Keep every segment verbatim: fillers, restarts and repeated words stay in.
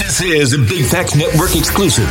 This is a Big Facts Network exclusive.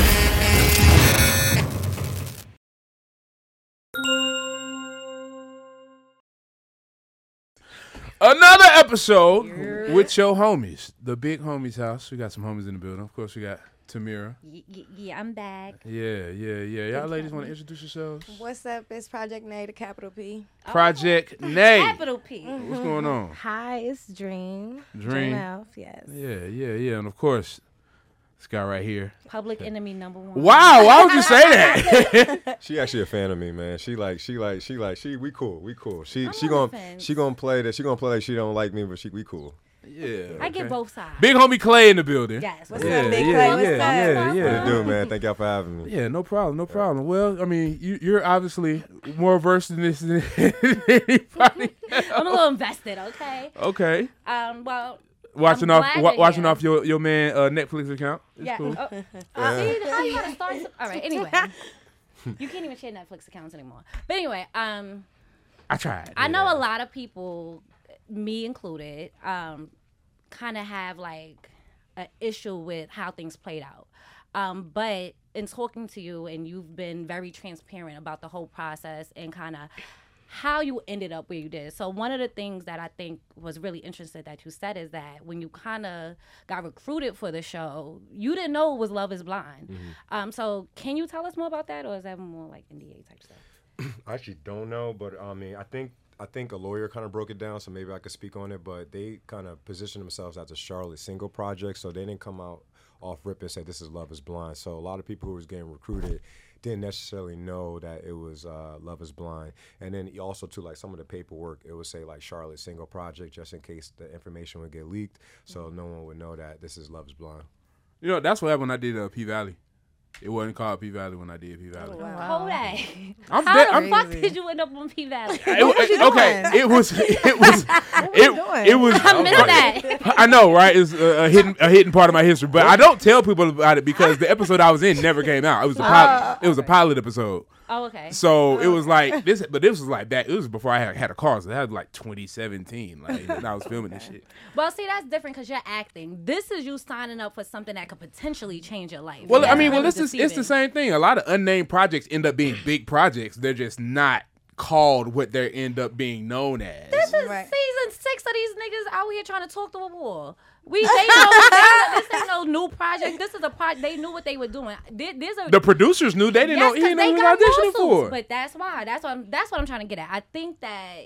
Another episode yeah. with your homies, the big homies house. We got some homies in the building. Of course, we got Tamira. Y- y- yeah, I'm back. Yeah, yeah, yeah. Y'all ladies want to introduce yourselves? What's up? It's Project Nay, the capital P. Project oh. Nay. Capital P. Mm-hmm. What's going on? Hi, it's Dream. Dream. Dream Elf, yes. Yeah, yeah, yeah. And of course, this guy right here. Public enemy number one. Wow, why would you say that? She actually a fan of me, man. She like, she like, she like, she. We cool, we cool. She, I'm she gonna, she gonna play that. She gonna play like she don't like me, but she, we cool. Yeah, okay. I get both sides. Big homie Clay in the building. Yes. What's yeah, up, Big yeah, Clay? Yeah, What's yeah, up? yeah, yeah. What it do, man? Thank y'all for having me. Yeah, no problem, no problem. Well, I mean, you, you're obviously more versed in this than anybody. I'm a little invested. Okay. Okay. Um. Well. Watching I'm off, glad wa- you're watching here. off your your man uh, Netflix account. It's Yeah. cool. Oh, uh, see how you gotta start. Some, all right. Anyway, you can't even share Netflix accounts anymore. But anyway, um, I tried. I know yeah. a lot of people, me included, um, kind of have like an issue with how things played out. Um, but in talking to you, and you've been very transparent about the whole process and kind of how you ended up where you did. So one of the things that I think was really interesting that you said is that when you kind of got recruited for the show, you didn't know it was Love is Blind. Mm-hmm. Um, so can you tell us more about that, or is that more like N D A type stuff? I actually don't know, but I mean, I think I think a lawyer kind of broke it down, so maybe I could speak on it. But they kind of positioned themselves as a Charlotte single project, so they didn't come out off rip and say this is Love is Blind. So a lot of people who was getting recruited didn't necessarily know that it was uh, Love is Blind. And then also, too, like some of the paperwork, it would say, like, Charlotte Single Project, just in case the information would get leaked, so mm-hmm. no one would know that this is Love is Blind. You know, that's what happened when I did uh, P-Valley. It wasn't called P-Valley when I did P-Valley. Oh, wow. Hold that. I'm How de- the I'm fuck did you end up on P-Valley? It, what was you okay, doing? it was, it was, it, it was. I missed that. I know, right? It's a, a hidden, a hidden part of my history, but I don't tell people about it because the episode I was in never came out. It was a pilot. Uh, it was a pilot episode. Oh, okay. So oh, it was like this, but this was like that. It was before I had, had a car, so that was like twenty seventeen. Like when I was filming this shit. Well, see, that's different because you're acting. This is you signing up for something that could potentially change your life. Well, that's I mean, well, really this is it's the same thing. A lot of unnamed projects end up being big projects. They're just not called what they end up being known as. This is right. season six of these niggas out here trying to talk to a wall. We they know, they know this ain't no new project. This is a project. They knew what they were doing. There, there's a, the producers knew they didn't yes, know. He didn't know they he was got auditioning lawsuits, for. But that's why. That's what. I'm, that's what I'm trying to get at. I think that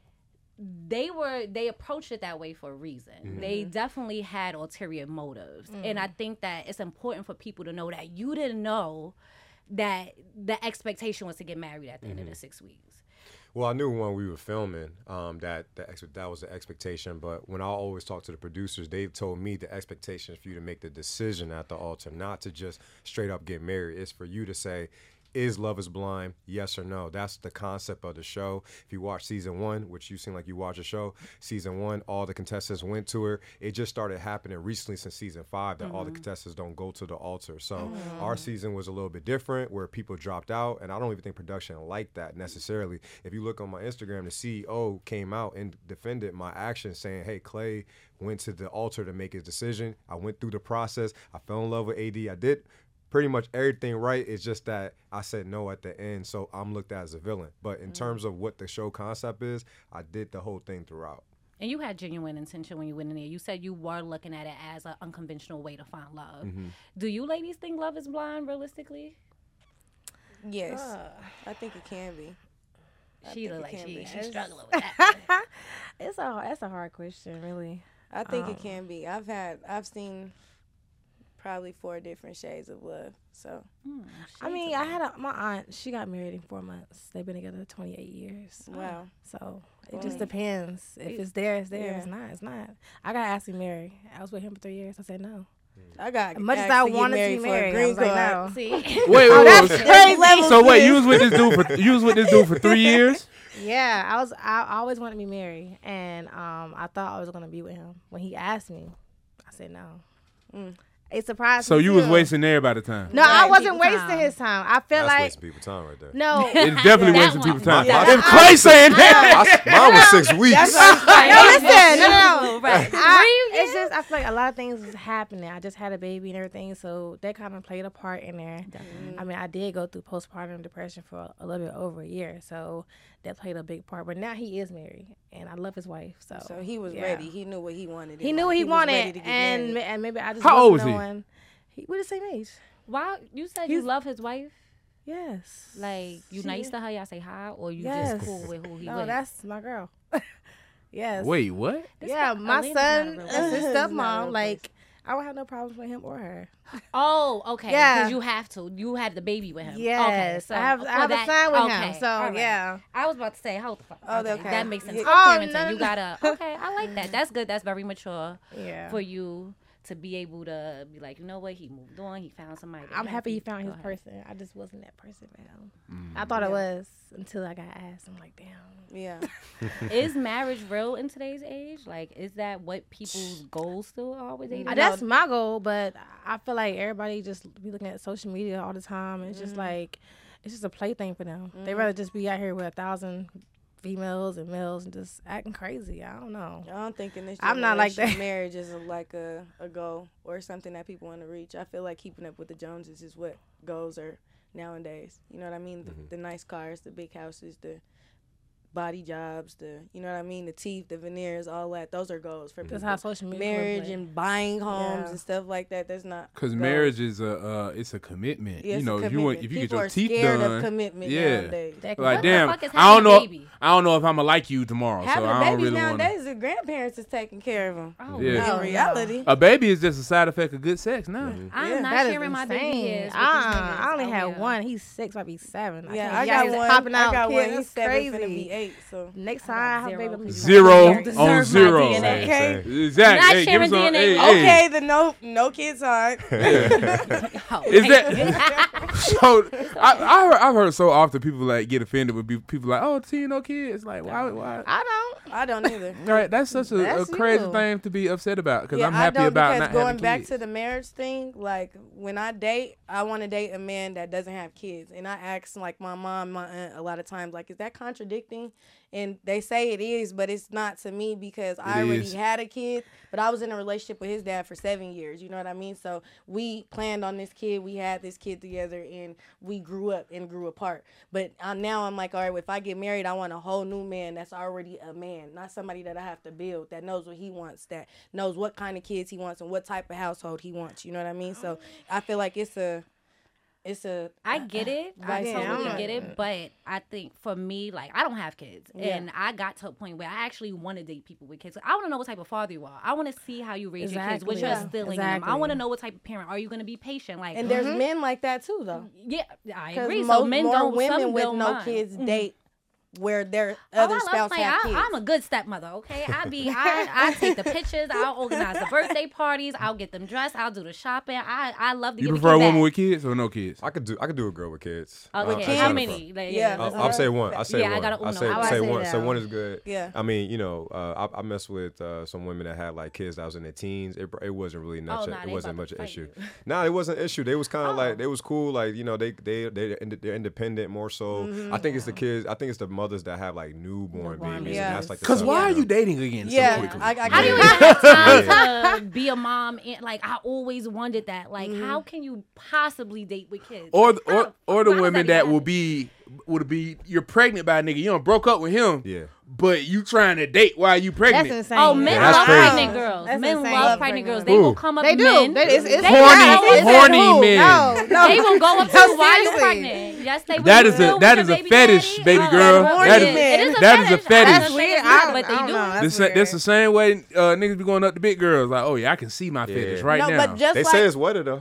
they were they approached it that way for a reason. Mm-hmm. They definitely had ulterior motives, mm-hmm. and I think that it's important for people to know that you didn't know that the expectation was to get married at the mm-hmm. end of the six weeks. Well, I knew when we were filming um, that the ex- that was the expectation. But when I always talk to the producers, they've told me the expectation is for you to make the decision at the altar, not to just straight up get married. It's for you to say, is Love is Blind, yes or no? That's the concept of the show. If you watch season one, which you seem like you watch a show, season one, all the contestants went to her. It just started happening recently since season five that mm-hmm. all the contestants don't go to the altar. So mm-hmm. our season was a little bit different where people dropped out, and I don't even think production liked that necessarily. If you look on my Instagram, the C E O came out and defended my action saying, hey, Clay went to the altar to make his decision. I went through the process. I fell in love with A D. I did pretty much everything right. It's just that I said no at the end, so I'm looked at as a villain. But in mm. terms of what the show concept is, I did the whole thing throughout. And you had genuine intention when you went in there. You said you were looking at it as an unconventional way to find love. Mm-hmm. Do you ladies think Love is Blind realistically? Yes. Uh, I think it can be. She look like she, she's struggling with that. it's a that's a hard question, really. I think um, um, it can be. I've had I've seen probably four different shades of love. So, mm, I mean, I had a, my aunt. She got married in four months. They've been together twenty-eight years. Wow. So it well, just depends. If it's there, it's there. Yeah. If it's not, it's not. I got asked to marry. I was with him for three years. I said no. I got as much as I wanted to be married. I was like, no. See, wait, wait, oh, wait. That's crazy. So wait, you was with this dude for you was with this dude for three years? Yeah, I was. I always wanted to be married, and um, I thought I was gonna be with him. When he asked me, I said no. Mm. It surprised so me. So you too. was wasting everybody's time? No, right, I wasn't wasting time. his time. I feel That's like wasting people's time right there. No, it's definitely wasting people's time. Yeah. If Clay saying that, I, mine was six weeks. No, listen, no, no, no. Right. I, it's just I feel like a lot of things is happening. I just had a baby and everything, so that kind of played a part in there. Definitely. I mean, I did go through postpartum depression for a little bit over a year, so that played a big part. But now he is married, and I love his wife. So, So he was yeah. ready. He knew what he wanted. He in knew life. what he, was wanted, ready to get and married. and maybe I just How old wasn't was he? knowing. He we're the same age. Why you said you He's- love his wife? Yes. Like you She- nice to her? Y'all say hi, or you Yes. just cool with who he No, with? that's my girl. Yes. Wait, what? This Yeah, not- my Elena's not a son, real that's his person. Not a real stepmom. Like, I don't have no problems with him or her. Oh, okay. Yeah. Because you have to. You had the baby with him. Yes, Okay, so I have. I for have that- a son with okay, him. So all right. yeah. I was about to say, hold the fuck. Oh, okay. okay. That makes sense. Yeah. Oh, Co-parenting, no, you no. gotta. Okay, I like that. That's good. That's very mature Yeah. for you to be able to be like, you know what? He moved on. He found somebody. that I'm happy he Go found his ahead. person. I just wasn't that person for him. I thought it was until I got asked. I'm like, damn. Yeah. Is marriage real in today's age? Like, is that what people's goals still are with dating? Uh, That's my goal, but I feel like everybody just be looking at social media all the time. It's just like, it's just a plaything for them. They rather just be out here with a thousand females and males and just acting crazy. I don't know. I don't think in this I'm not like generation, that. marriage is a, like a, a goal or something that people want to reach. I feel like keeping up with the Joneses is what goals are nowadays. You know what I mean? The, the nice cars, the big houses, the body jobs, the, you know what I mean? The teeth, the veneers, all that. Those are goals for That's people. how social media Marriage play. and buying homes Yeah. and stuff like that. That's not Because goals. marriage is a uh, it's a commitment. Yeah, you it's a know, if you want commitment. if you people get your are teeth scared done, of commitment yeah. nowadays. That- like What the damn, fuck is I don't having a know. baby? I don't know if I'm gonna like you tomorrow, Having so I don't babies really want. nowadays, the grandparents is taking care of them. Oh, Yeah. no, In reality. A baby is just a side effect of good sex now. I'm Yeah. not That is sharing my baby insane. hairs. with these Uh, niggas I only out had here. one. He's six, might be seven. Yeah, can't I be got out here one. Popping out I got kids. one. He's It's seven, crazy. finna be eight. So Next I got time, I have a zero. baby. I'm gonna be Zero like, Deserve on my zero. D N A. Same, Okay. same. Exactly. Not Hey, give sharing us some. D N A. Hey, hey. okay, the no no kids hard. Oh, Is hey. that so? I, I heard, I've heard so often people like get offended with be- people like, oh, teen no kids. Like, why? Why? I don't. I don't either. Right, that's such a, a That's crazy you. thing to be upset about because Yeah, I'm I happy don't, about because not going having back kids. to the marriage thing, like when I date, I want to date a man that doesn't have kids, and I ask like my mom, my aunt, a lot of times, like, is that contradicting? And they say it is, but it's not to me because I already is. had a kid, but I was in a relationship with his dad for seven years. You know what I mean? So we planned on this kid, we had this kid together, and we grew up and grew apart. But uh, now I'm like, all right, if I get married, I want a whole new man that's already a man, not somebody that I have to build, that knows what he wants, that knows what kind of kids he wants and what type of household he wants. You know what I mean? So I feel like it's a, it's a. I get it. I Vice totally versa. get it. But I think for me, like, I don't have kids. Yeah. And I got to a point where I actually want to date people with kids. I want to know what type of father you are. I want to see how you raise your kids, what Exactly. you're Yeah. instilling in them. I Exactly. want to know what type of parent. Are you going to be patient? Like, And there's men like that too, though. yeah, I Because agree. most So men more don't, women some with don't no mind. kids Mhm. date where their Oh, other I love spouse playing. have I, kids. I'm a good stepmother, okay? I be, I, I take the pictures. I'll organize the birthday parties. I'll get them dressed. I'll do the shopping. I, I love to You get prefer a the kid woman back. with kids or no kids? I could do I could do a girl with kids. Oh, Uh, with I kids? got How a many? Like, Yeah. I'll, let's- I'll say one. I say Yeah, I one. got a I uno. say, I would say say one. that. So one is good. Yeah. I mean, you know, uh, I, I messed with uh, some women that had like kids that was in their teens. It, it wasn't really much. Oh, nah, it they wasn't about much to an fight issue. you. No, it wasn't an issue. They was kind of Oh. like they was cool. Like you know, they they they they're independent more so. Mm-hmm. I think it's the kids. I think it's the mothers that have like newborn, Newborn babies. Yeah. And that's like the Because tough, why are know? you dating again Yeah, so quickly? I, I How do you get even it. have time to be a mom? And, like, I always wondered that. Like, Mm-hmm. how can you possibly date with kids? or Like, the, how or, or the why does women even that happen? will be would be you're pregnant by a nigga. You don't broke up with him. Yeah. But you trying to date while you pregnant. That's insane. Oh, men Yeah, that's love crazy. pregnant girls. That's men insane. love Love pregnant girls. pregnant They will Who? come up They do. men. They, it's, it's They Horny- will- It said horny who. men. No, no. They will go up to No, you while you're seriously. pregnant. Yes, they will. That You is a- still that with is your a baby fetish, daddy? baby Oh, girl. that's That weird. is- It is a that is a fetish. I fetish. don't That's think weird. it's I not, don't, but I they don't do. know. That's This, weird. that's the same way uh, niggas be going up to big girls. Like, oh yeah, I can see my fetish Yeah. right no, now. but just They like say it's wetter though.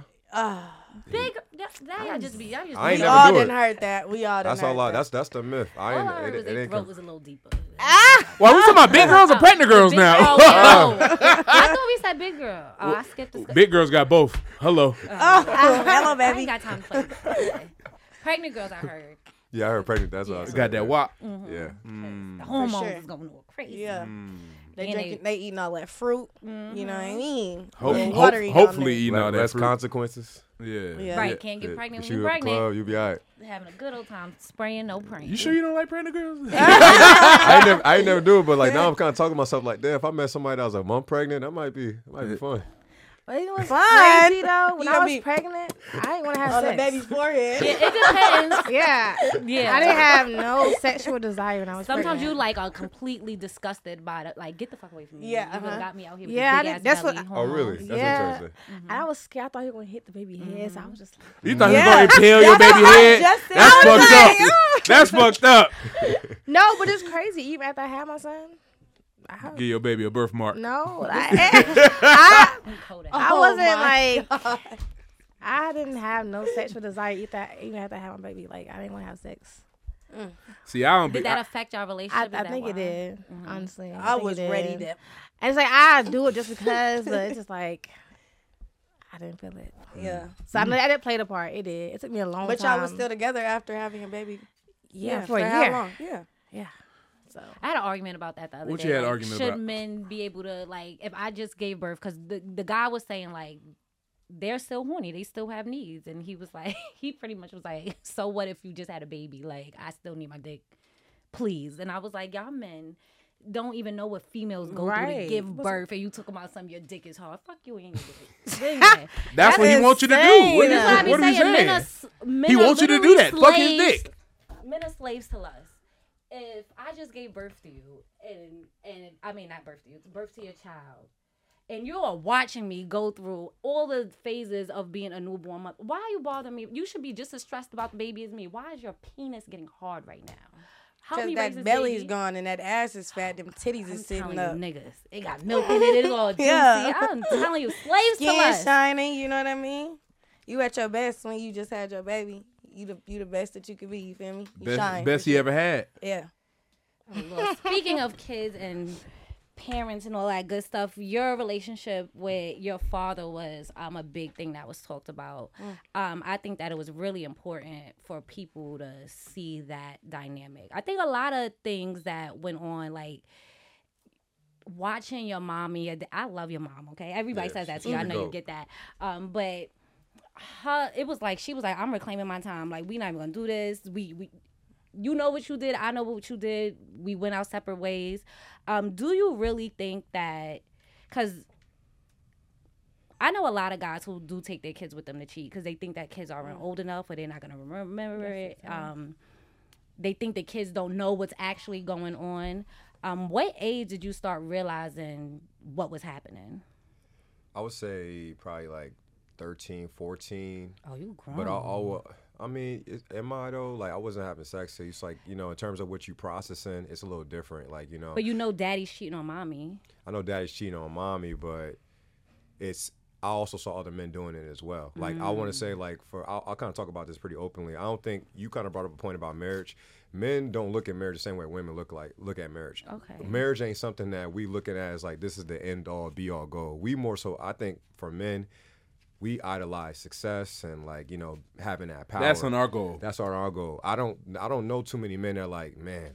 Big. That's, that y'all just be. Y'all just I ain't we be- never all do it. didn't heard that. We all didn't That's all. heard I, that. that's that's the myth. I All ain't. I heard It, was it, their ain't throat come. was a little deeper. Well, we talking about big girls or pregnant girls Big now? girl, no. I thought we said big girl. Oh, I skipped the. Big girls got both. Hello. Oh, hello, I baby. ain't got time to play. Okay. Pregnant girls, I heard. Yeah, I heard pregnant. That's what I said. Got that wop. Yeah. The hormones sure. is going all crazy. Yeah. They And drinking, they eating all that fruit. You know what I mean? Hope, Little hope, watery down hopefully there. eating all that less fruit. consequences. Yeah. Yeah. Right, can't get Yeah, pregnant but when you you're at the pregnant. club, you'll be all right. Having a good old time, spraying, no praying. You sure you don't like pregnant girls? I ain't never, I ain't never do it, but like now I'm kind of talking to myself like, damn, if I met somebody that was a month pregnant, that might be, that might be fun. But you know what's Fine. crazy though? When You I gonna was be- pregnant, I didn't want to have On the sex. baby's forehead. Yeah, it depends. Yeah. Yeah. I didn't have no sexual desire when I was Sometimes pregnant. you like are completely disgusted by it. Like, get the fuck away from me. Yeah, You done uh-huh. got me out here with Yeah, I this big did- ass that's belly. what- Oh, hormones. really? That's Yeah. interesting. And I was scared. I thought he was gonna hit the baby head, so I was just like, You thought Yeah. he was going to impale your That's baby what I head? just said. That's I was fucked like, up. That's fucked up. no, but it's crazy. Even after I had my son, I Give your baby a birthmark. no, I, I, Kodak. I Oh wasn't my like, God. I didn't have no sexual desire either, even after I had my baby. Like, I didn't want to have sex. See, I don't be. Did that I, affect your I, relationship? Is I that think why? it did, honestly. I think was it ready did. to. And it's like, I do it just because, but it's just like, I didn't feel it. Yeah. So I know that did play the part. It did. It took me a long But time. y'all was still together after having a baby. yeah, for a how year. long? Yeah. Yeah. So I had an argument about that the other What day. you had an Like, argument should about? men be able to, like, if I just gave birth, because the, the guy was saying, like, they're still horny. They still have needs. And he was like, he pretty much was like, so what if you just had a baby? Like, I still need my dick. Please. And I was like, y'all men don't even know what females go through to Right. give What's- birth. And you talk about something, your dick is hard. Fuck you, ain't your dick. Yeah. that's what he wants you to do. insane. What, That's what I is, be what are you saying. Men saying? are, s- men He are wants you to do literally that. Fuck his slaves- dick. Men are slaves to lust. If I just gave birth to you, and and I mean not birth to you, it's birth to your child, and you are watching me go through all the phases of being a newborn mother, why are you bothering me? You should be just as stressed about the baby as me. Why is your penis getting hard right now? Help Because me raise that this belly's baby. gone and that ass is fat. Them titties I'm is sitting telling up. you, niggas, it got milk in it. It's all juicy. Yeah. I'm telling you, slaves to Skin lust. shining. You know what I mean? You at your best when you just had your baby. You the you the best that you could be. You feel me? You Best, shine. best for he sure. ever had. Yeah. Well, speaking of kids and parents and all that good stuff, your relationship with your father was um, a big thing that was talked about. Um, I think that it was really important for people to see that dynamic. I think a lot of things that went on, like watching your mommy, your da- I love your mom, okay? Everybody Yeah, says that she's to you. I the know you goat. get that. Um, but her, it was like, she was like, I'm reclaiming my time. Like, we not even gonna do this. We, we, you know what you did. I know what you did. We went our separate ways. Um, do you really think that, because I know a lot of guys who do take their kids with them to cheat because they think that kids aren't old enough or they're not going to remember it. Um, they think the kids don't know what's actually going on. Um, what age did you start realizing what was happening? I would say probably like thirteen, fourteen. Oh, you grown. But I, I, I mean, it, am I though? Like, I wasn't having sex. So it's like, you know, in terms of what you processing, it's a little different. Like, you know, But you know daddy's cheating on mommy. I know daddy's cheating on mommy, but it's, I also saw other men doing it as well. Like, I want to say, like, for, I'll, I'll kind of talk about this pretty openly. I don't think, you kind of brought up a point about marriage. Men don't look at marriage the same way women look like, look at marriage. Okay. Marriage ain't something that we look at as like, this is the end all, be all goal. We more so, I think for men, we idolize success and like, you know, having that power. That's on our goal. That's our, our goal. I don't I don't know too many men that are like, man,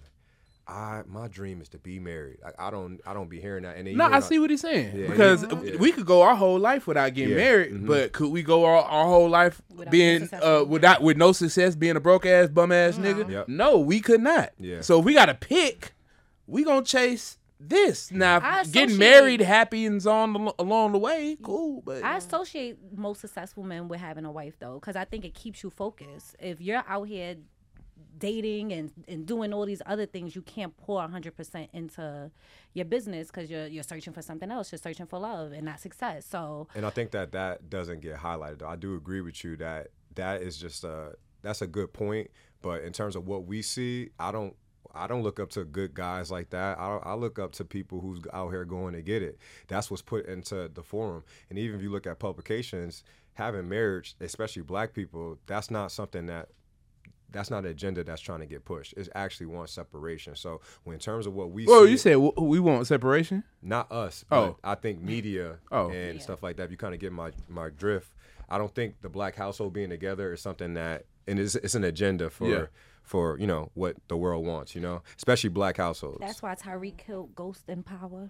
I my dream is to be married. I, I don't I don't be hearing that. And then you No, hear I about- see what he's saying. Yeah, because yeah. we could go our whole life without getting Yeah. married, Mhm. but could we go our, our whole life Without being no uh, success? without with no success, being a broke ass bum ass nigga? Yep. No, we could not. Yeah. So if we got to pick, we gonna chase this. Now, I if getting associate- married, happy and on the, along the way, cool. But I associate most successful men with having a wife, though, because I think it keeps you focused. If you're out here dating and, and doing all these other things, you can't pour one hundred percent into your business because you're, you're searching for something else. You're searching for love and not success. So And I think that that doesn't get highlighted. Though. I do agree with you that that is just a that's a good point. But in terms of what we see, I don't I don't look up to good guys like that. I, I look up to people who's out here going to get it. That's what's put into the forum. And even if you look at publications, having marriage, especially black people, that's not something that that's not an agenda that's trying to get pushed. It's actually one separation. So when in terms of what we well, see, you said w- we want separation. not us, but Oh. I think media Oh. and Yeah. stuff like that. If you kind of get my, my drift, I don't think the black household being together is something that, and it's, it's an agenda for, Yeah. for, you know, what the world wants, you know, especially black households. that's why Tyreek killed Ghost in Power.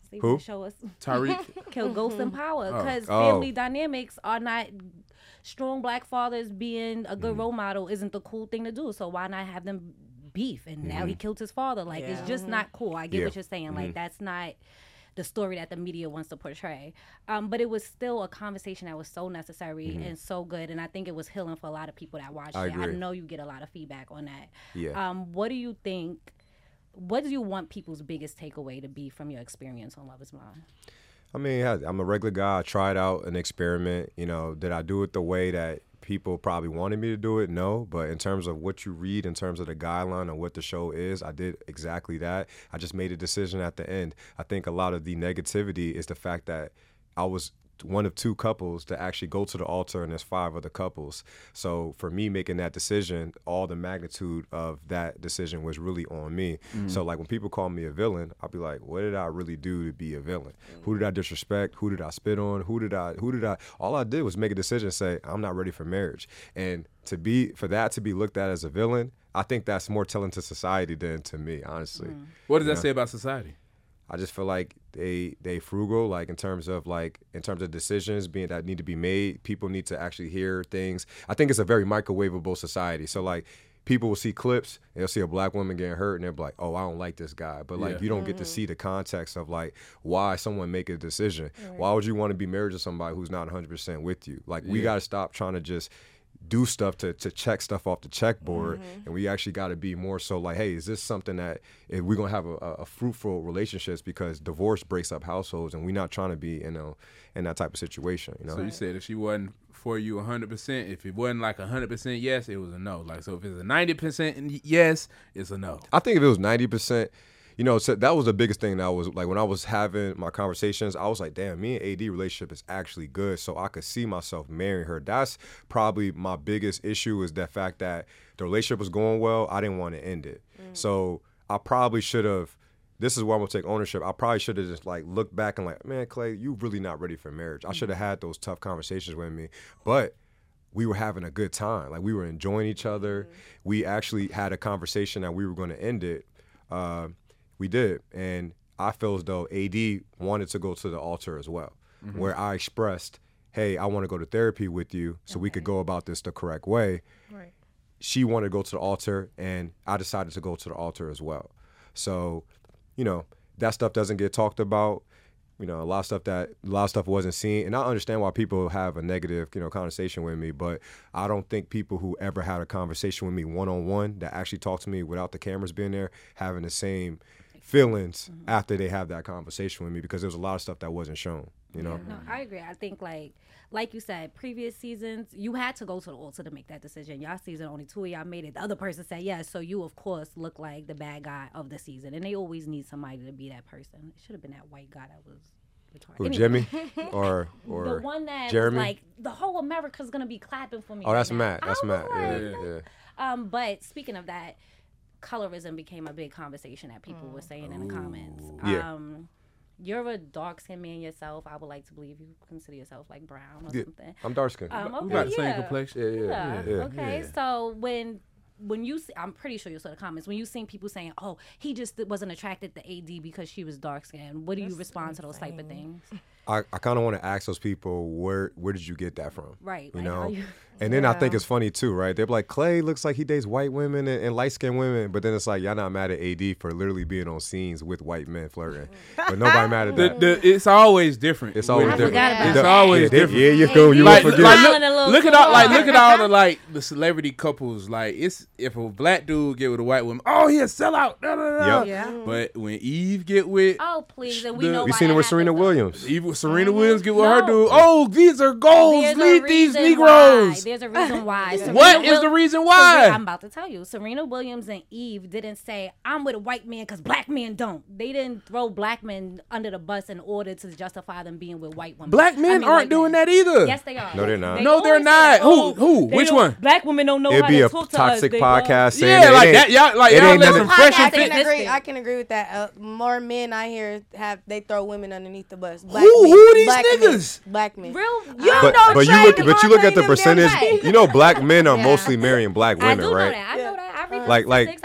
See, Who? Show us. Tariq. Kill Ghost and Power because Oh. family dynamics are not strong black fathers being a good Mm. role model isn't the cool thing to do. So why not have them beef? And now he Mm-hmm. killed his father. Like it's just not cool. I get Yeah. what you're saying. Mm-hmm. Like that's not the story that the media wants to portray. Um, but it was still a conversation that was so necessary and so good. And I think it was healing for a lot of people that watched I it. I agree. know you get a lot of feedback on that. Yeah. Um, what do you think? What do you want people's biggest takeaway to be from your experience on Love Is Blind? I mean, yeah, I'm a regular guy. I tried out an experiment. You know, did I do it the way that people probably wanted me to do it? No. But in terms of what you read, in terms of the guideline of what the show is, I did exactly that. I just made a decision at the end. I think a lot of the negativity is the fact that I was one of two couples to actually go to the altar, and there's five other couples. So for me making that decision, all the magnitude of that decision was really on me. So like when people call me a villain, I'll be like, what did I really do to be a villain? Who did I disrespect? Who did I spit on? Who did I, who did I, all I did was make a decision, say, I'm not ready for marriage. And to be, for that to be looked at as a villain, I think that's more telling to society than to me, honestly. What does that say about society? I just feel like they they frugal, like in terms of like in terms of decisions being that need to be made. People need to actually hear things. I think it's a very microwavable society. So like people will see clips and they'll see a black woman getting hurt and they'll be like, oh, I don't like this guy. But like Yeah. you don't get to see the context of like why someone make a decision. Why would you want to be married to somebody who's not one hundred percent with you? Like we Yeah. got to stop trying to just do stuff to, to check stuff off the checkboard, and we actually got to be more so like, hey, is this something that if we're gonna have a, a fruitful relationships, because divorce breaks up households, and we're not trying to be you know in that type of situation. You know, So you said if she wasn't for you one hundred percent, if it wasn't like one hundred percent yes, it was a no. Like so if it's a ninety percent yes, it's a no. I think if it was ninety percent. You know, so that was the biggest thing that I was like when I was having my conversations, I was like, damn, me and A D relationship is actually good. So I could see myself marrying her. That's probably my biggest issue is the fact that the relationship was going well. I didn't want to end it. So I probably should have, this is where I'm going to take ownership. I probably should have just like looked back and like, man, Clay, you really not ready for marriage. I should have had those tough conversations with me. But we were having a good time. Like we were enjoying each other. We actually had a conversation that we were going to end it. Uh, We did, and I feel as though A D wanted to go to the altar as well, Mm-hmm. where I expressed, hey, I want to go to therapy with you so we could go about this the correct way. Right. She wanted to go to the altar, and I decided to go to the altar as well. So, you know, that stuff doesn't get talked about. You know, a lot of stuff that a lot of stuff wasn't seen, and I understand why people have a negative, you know, conversation with me. But I don't think people who ever had a conversation with me one on one that actually talked to me without the cameras being there having the same feelings Mm-hmm. after they have that conversation with me, because there was a lot of stuff that wasn't shown. You know, No, I agree. I think like like you said, previous seasons you had to go to the altar to make that decision. Y'all season only two of y'all made it. The other person said yes, so you of course look like the bad guy of the season, and they always need somebody to be that person. It should have been that white guy that was retarded. who, Anyway, Jimmy or or the one that Jeremy? was like the whole America's gonna be clapping for me. Oh, right that's now. Matt. That's I was Matt. Yeah, like, yeah, yeah. Um, but speaking of that, colorism became a big conversation that people were saying in the comments. Yeah. Um, you're a dark skinned man yourself. I would like to believe you consider yourself like brown or Yeah, something. I'm dark skinned. Um, okay, We got the same yeah. complexion. yeah, yeah, Yeah. yeah. Okay. Yeah. So when when you see, I'm pretty sure you saw the comments when you seen people saying, "Oh, he just wasn't attracted to A D because she was dark skinned." What do you respond to those type of things? I, I kind of want to ask those people, where where did you get that from? Right, You like, how know? you- And then I think Yeah. it's funny too, right? They're like, Clay looks like he dates white women and, and light skinned women, but then it's like, y'all not mad at A D for literally being on scenes with white men flirting. But nobody mad at The, that. the, it's always different. It's always With- I different. forgot about It's that. always yeah, they- different. yeah, you go, you Like, will like, forget. Smiling a look, little look too at all, like, hard. look at all the like the celebrity couples. Like, it's if a black dude get with a white woman, oh, he a sellout. Da, da, da. Yep. Yeah. But when Eve get with Oh please, and we The- know We why seen it that with Serena happens, though. Williams. Eve with Serena Williams get with her No. dude. Oh, these are goals. There's a Lead these reason Negroes. why. There's a reason why. Serena What is Wil- the reason Sere- why? I'm about to tell you. Serena Williams and Eve didn't say, I'm with a white man because black men don't. They didn't throw black men under the bus in order to justify them being with white women. Black men I mean, aren't white doing men. that either. Yes, they are. No, they're not. They No, they're always say not. that. Who? Oh, Who? they Which don't- one? Black women don't know It'd how be to a talk to us. toxic They podcast don't. saying Yeah, that like it that. ain't- Y'all, like it y'all ain't let none some of- fresh I and can fit. agree. I can agree with that. Uh, more men I hear have they throw women underneath the bus. Black Who- men, who these black niggas? Men, black men. Real? You But, know but you Trey look, but you look at the Devontae, them percentage. damn You know, black men are Yeah. mostly marrying black I women, do know right? that. I know that. I read Like- the like- statistics. I know what's going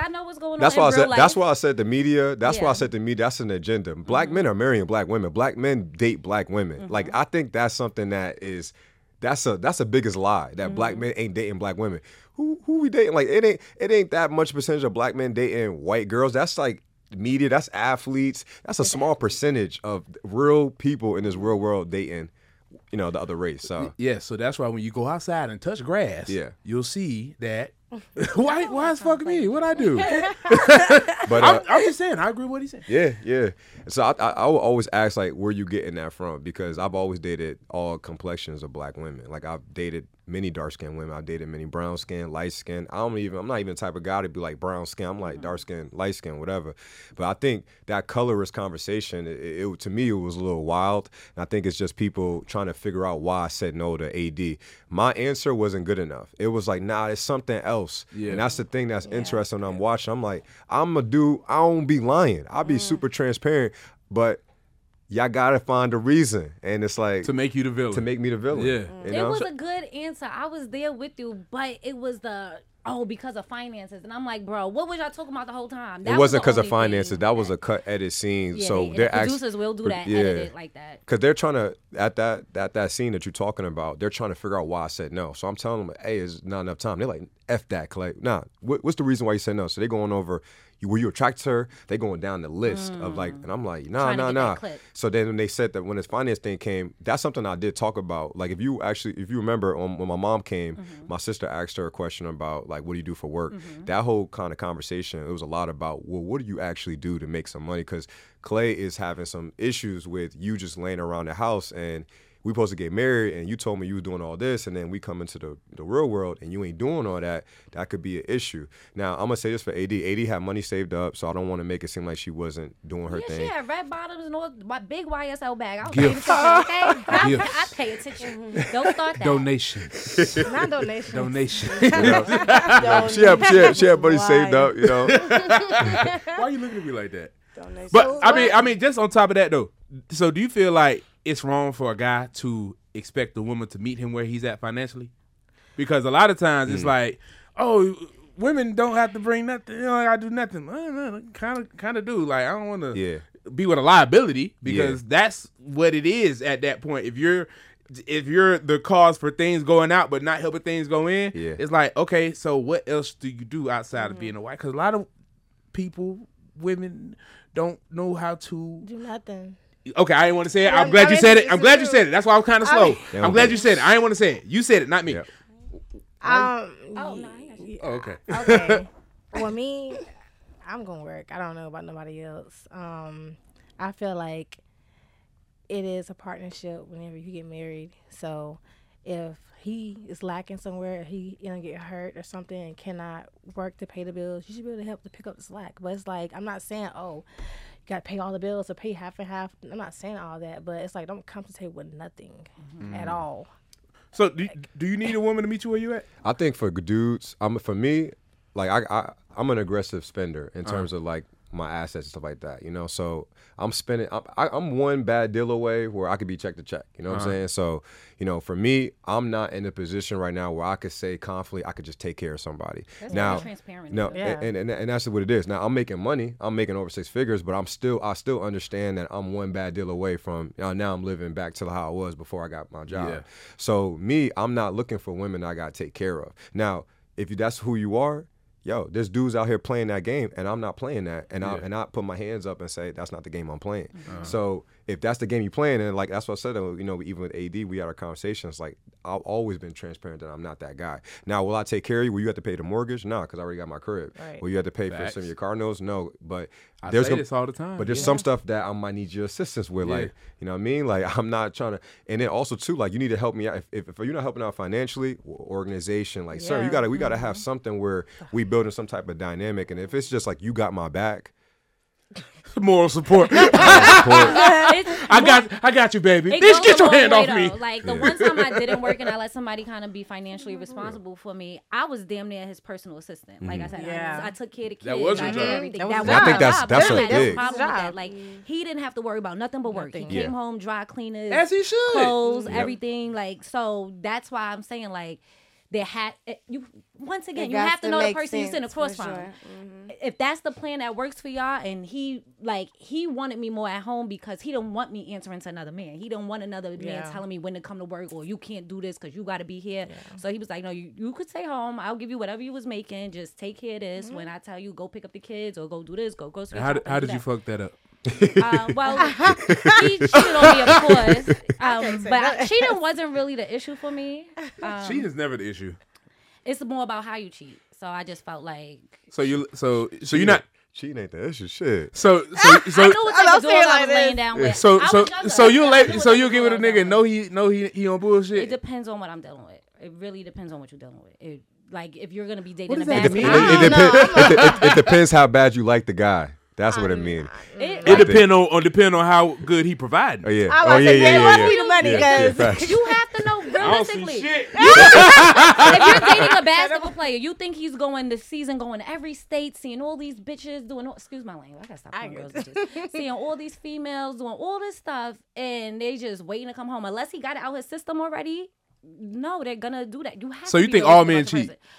going That's on why I in said. real life. That's why I said the media. That's why I Yeah. said the media. That's an agenda. Black men are marrying black women. Black men date black women. Like I think that's something that is. That's a that's the biggest lie that black men ain't dating black women. Who who we dating? Like it ain't it ain't that much percentage of black men dating white girls. That's like media. That's athletes. That's a small percentage of real people in this real world dating, you know, the other race. So Yeah, so that's why when you go outside and touch grass, Yeah. you'll see that. why? Why is fucking me? What I do? but I'm, uh, I'm just saying. I agree with what he's saying. yeah, yeah. So I, I I will always ask like where you getting that from because I've always dated all complexions of black women. Like I've dated many dark skinned women. I've dated many brown skin, light skin. I don't even. I'm not even the type of guy to be like brown skin. I'm like dark skin, light skin, whatever. But I think that colorist conversation, it, it to me it was a little wild. And I think it's just people trying to figure out why I said no to A D. My answer wasn't good enough. It was like, nah, it's something else. Yeah. And that's the thing that's interesting when I'm watching. I'm like, I'm a dude. I don't be lying. I'll be super transparent, but y'all gotta find a reason. And it's like To make you the villain. to make me the villain. Yeah. You It know? was a good answer. I was there with you, but it was the oh because of finances, and I'm like, bro, what was y'all talking about the whole time? That It was wasn't the because of only finances. thing. That was a cut edit scene. Yeah, so they, and they're the act- producers will do that, yeah. edit it like that. Because they're trying to at that at that scene that you're talking about, they're trying to figure out why I said no. So I'm telling them, hey, it's not enough time. They're like, F that, Clay. Nah, what, what's the reason why you said no? So they're going over, you, were you attracted to her? They going down the list of like, and I'm like, nah, Trying to nah, get that nah. clip. So then when they said that when this finance thing came, that's something I did talk about. Like if you actually, if you remember um, when my mom came, my sister asked her a question about like, what do you do for work? That whole kind of conversation, it was a lot about, well, what do you actually do to make some money? Because Clay is having some issues with you just laying around the house and we supposed to get married and you told me you was doing all this and then we come into the, the real world and you ain't doing all that, that could be an issue. Now, I'm going to say this for A D. A D had money saved up, so I don't want to make it seem like she wasn't doing her Yeah, thing. she had red bottoms and all, my big Y S L bag. I was Gifts. paying attention, okay? I, Gifts. I pay attention. Don't start that. Donation. Not donation. Donation. Yo, She had, she had, she had money Why? saved up, you know. Why are you looking at me like that? donation. But I mean, I mean, just on top of that though. So, do you feel like it's wrong for a guy to expect a woman to meet him where he's at financially? Because a lot of times it's like, oh, women don't have to bring nothing. You know, I do nothing. Kind of, kind of do. Like I don't want to Yeah. be with a liability because Yeah. that's what it is at that point. If you're if you're the cause for things going out but not helping things go in, Yeah. it's like, okay, so what else do you do outside of being a wife? Because a lot of people, women, don't know how to. Do nothing. Okay, I didn't want to say it. Yeah, I'm glad I you mean, said it. it's I'm glad you true. said it. That's why I was kind of slow. Yeah, I'm glad okay. you said it. I didn't want to say it. You said it, not me. Yeah. Um. Oh, no, I got you. Oh, okay. Okay. Well, me, I'm gonna work. I don't know about nobody else. Um, I feel like it is a partnership whenever you get married. So, if he is lacking somewhere, he you know get hurt or something and cannot work to pay the bills, you should be able to help to pick up the slack. But it's like I'm not saying, oh, you gotta pay all the bills or pay half and half. I'm not saying all that, but it's like don't come to the table with nothing at all. So, do, do you need a woman to meet you where you at? I think for dudes, I'm for me, like I, I I'm an aggressive spender in terms of like my assets and stuff like that, you know. So I'm spending. I'm, I, I'm one bad deal away where I could be check to check. You know what I'm saying? So you know, for me, I'm not in a position right now where I could say confidently I could just take care of somebody. That's now, very transparent. no, Yeah. and, and and that's what it is. Now I'm making money. I'm making over six figures, but I'm still I still understand that I'm one bad deal away from you know, now I'm living back to how I was before I got my job. Yeah. So me, I'm not looking for women I got to take care of. Now, if you, that's who you are, yo, there's dudes out here playing that game, and I'm not playing that, and I Yeah. and I put my hands up and say that's not the game I'm playing. So if that's the game you're playing, and like that's what I said, uh, you know, even with A D, we had our conversations. Like I've always been transparent that I'm not that guy. Now, will I take care of you? Will you have to pay the mortgage? No, because I already got my crib. Right. Will you have to pay for Facts. some of your car notes? No, but I there's say gonna- this all the time. but there's yeah. some stuff that I might need your assistance with, Yeah. like you know what I mean. Like I'm not trying to, and then also too, like you need to help me out. If, if, if you're not helping out financially, w- organization, like sir, you Yeah. gotta we gotta have something where we building some type of dynamic. And if it's just like you got my back, moral support. support, It's- I got, I got you, baby. It Bitch, goes get a your long hand way, off me. though. Like the one time I didn't work and I let somebody kind of be financially responsible for me, I was damn near his personal assistant. Like I said, Yeah. I, was, I took care of the kids. That was your I did job. everything. That That was was his my job. I think that's- job. that's a Literally, big- the problem with job. that. Like he didn't have to worry about nothing but work. He Nothing. Yeah. came home, dry cleaners, As he should. clothes, Yep. everything. Like so, that's why I'm saying like. there had you once again It you got have to to know the make person you're sitting sense, across for from. sure. Mhm. If that's the plan that works for y'all, and he like he wanted me more at home because he don't want me answering to another man. He don't want another man Yeah. telling me when to come to work or you can't do this because you got to be here. So he was like, no, you, you could stay home. I'll give you whatever you was making. Just take care of this. Mm-hmm. When I tell you go pick up the kids or go do this, go grocery How did, shopping, how do did you that. fuck that up? Uh, well, he cheated on me, of course. Um, say but that. I, cheating wasn't really the issue for me. Um, Cheating is never the issue. it's more about how you cheat. So I just felt like So you so so you're not Cheating ain't the issue. Shit. so so I so knew what type don't of dog say it I like was laying this. down with. so I so was younger. so you I let knew so what you type give of it a dog I nigga was. know he know he he on It bullshit. depends on what I'm dealing with. It really depends on what you're dealing with. It, like if you're gonna be dating What a does that basketball, mean? It, it, don't depends, it, it, it depends how bad you like the guy. That's what it means. it, It like, depend on, on depend on how good he providing. Oh yeah. I Oh was yeah, say, yeah, yeah, yeah, must yeah. be the money, Yeah, yeah, cause facts. you have to know I don't see realistically. shit. If you're dating a basketball player, you think he's going the season, going to every state, seeing all these bitches doing. All, excuse my language. I gotta stop calling girls bitches. Seeing all these females doing all this stuff, and they just waiting to come home. Unless he got it out his system already, no, they're gonna do that. You have. So to you be think all realistic men about the cheat?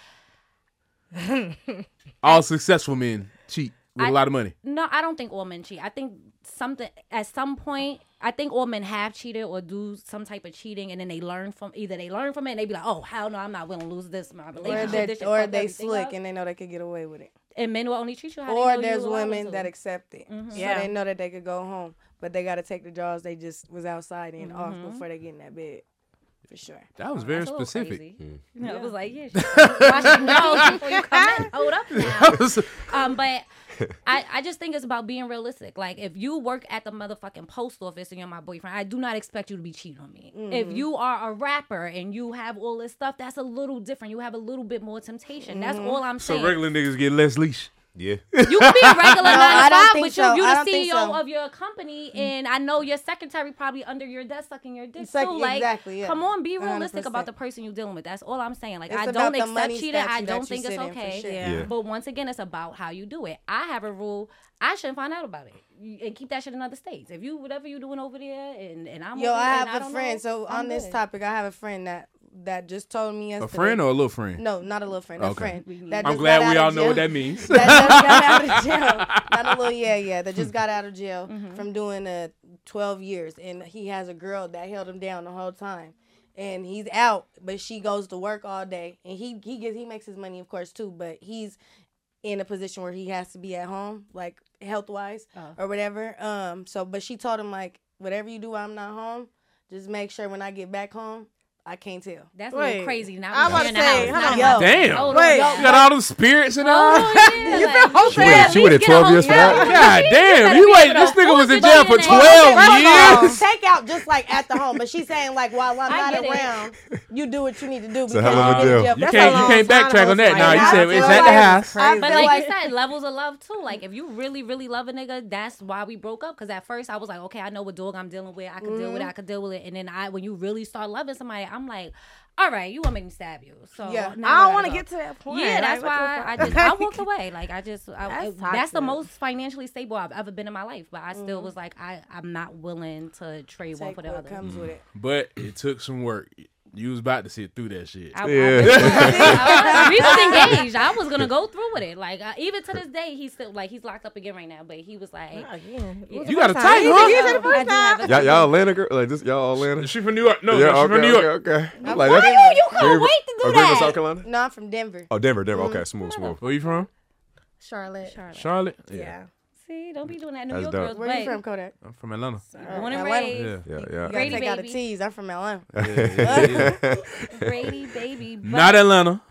person. All successful men cheat with I- a lot of money. No, I don't think all men cheat. I think something at some point, I think all men have cheated or do some type of cheating, and then they learn from either they learn from it and they be like, oh hell no, I'm not willing to lose this my Or relationship. they this shit or fucked they everything slick up. and they know they could get away with it. And men will only treat you how they Or know there's you allow them women to. that accept it, so Yeah. they know that they could go home, but they got to take the jaws they just was outside and off Mm-hmm. before they get in that bed. For sure. That was very That's a little specific. crazy. You know, it was like, yeah, wash your nose before you come in. Hold up now. That was- Um, but I, I just think it's about being realistic. Like, if you work at the motherfucking post office and you're my boyfriend, I do not expect you to be cheating on me. Mm-hmm. If you are a rapper and you have all this stuff, that's a little different. You have a little bit more temptation. That's Mm-hmm. all I'm so saying. regular niggas get less leash. Yeah. You could be a regular I nine to don't five, think but so. you, you I the don't think C E O so. of your company, and I know your secretary probably under your desk sucking your dick Suck- too. Like, exactly, yeah. come on, be one hundred realistic about percent. the person you're dealing with. That's all I'm saying. Like, It's I about don't the accept money cheating. I statue that don't you think it's sit in, for okay. sure. Yeah. Yeah. But once again, it's about how you do it. I have a rule. I shouldn't find out about it You- and keep that shit in other states. If you whatever you doing over there, and, and I'm Yo, over I here have and a don't friend. know, So I'm on this good. topic, I have a friend that that just told me A yesterday. friend or a little friend? No, not a little friend. A Okay. friend. We- That I'm just glad got we out all of know what jail. that means. That just got out of jail. Not a little yeah, yeah. That just got out of jail Mm-hmm. from doing uh, twelve years, and he has a girl that held him down the whole time. And he's out, but she goes to work all day, and he he gets he makes his money, of course, too. But he's in a position where he has to be at home, like health wise Oh. or whatever. Um. So, but she told him like, whatever you do, while I'm not home. Just make sure when I get back home, I can't tell. That's a Wait. little crazy. Now I'm we're about in to the say, house. hold Now on. we're- Damn. Hold Wait. on, You got all them spirits and all. Oh, yeah. You like, feel whole you She waited, should she waited at least twelve get a years for whole- that? God damn, better you be wait. able This to nigga was in afford jail to for be in twelve First of years. all, take out just like at the home, but she's saying like while I'm I not get it. around, you do what you need to do It's a because hell of a you get in deal. jail. You That's can't a you long can't time backtrack to on that. host Nah, like you that. said I it's feel at the like- house. I But feel like, like you said, levels of love too. Like if you really, really love a nigga, that's why we broke up. Because at first I was like, okay, I know what dog I'm dealing with. I could deal with it. I could deal with it. And then I, when you really start loving somebody, I'm like, all right, you want to make me stab you. So Yeah. now I don't gotta want to go. get to that point. Yeah, that's Like, what the why I fuck? just I walked away. Like I just I, That's that's, that's the toxic. most financially stable I've ever been in my life. But I still was like I I'm not willing to trade one take for the what other. comes with it. But it took some work. You was about to sit through that shit. I, Yeah. I really was. I was- we was engaged. I was gonna go through with it. Like I, even to this day, he's still like he's locked up again right now. But he was like, Again. Yeah. You got a First tight, time. huh? You said the I first do have time. a Y'all, y'all Atlanta girl? Like this? Y'all all Atlanta? Is she from New York? No, yeah, no, she's okay, from New York. okay, okay. I'm Why that's- you you couldn't Greenville- wait to do oh, Greenville, that? South Carolina? No, I'm from Denver. Oh, Denver, Denver. Okay, smooth, smooth. Where you from? Charlotte. Charlotte. Charlotte? Yeah. See, don't be doing that, New That's York dope. girls. Where you but from, Kodak? I'm from Atlanta. Born and Atlanta? raised. Yeah. Yeah, You yeah. gotta Grady take out the baby. T's. I'm from Atlanta. Yeah, yeah, yeah. Grady baby. But, Not Atlanta.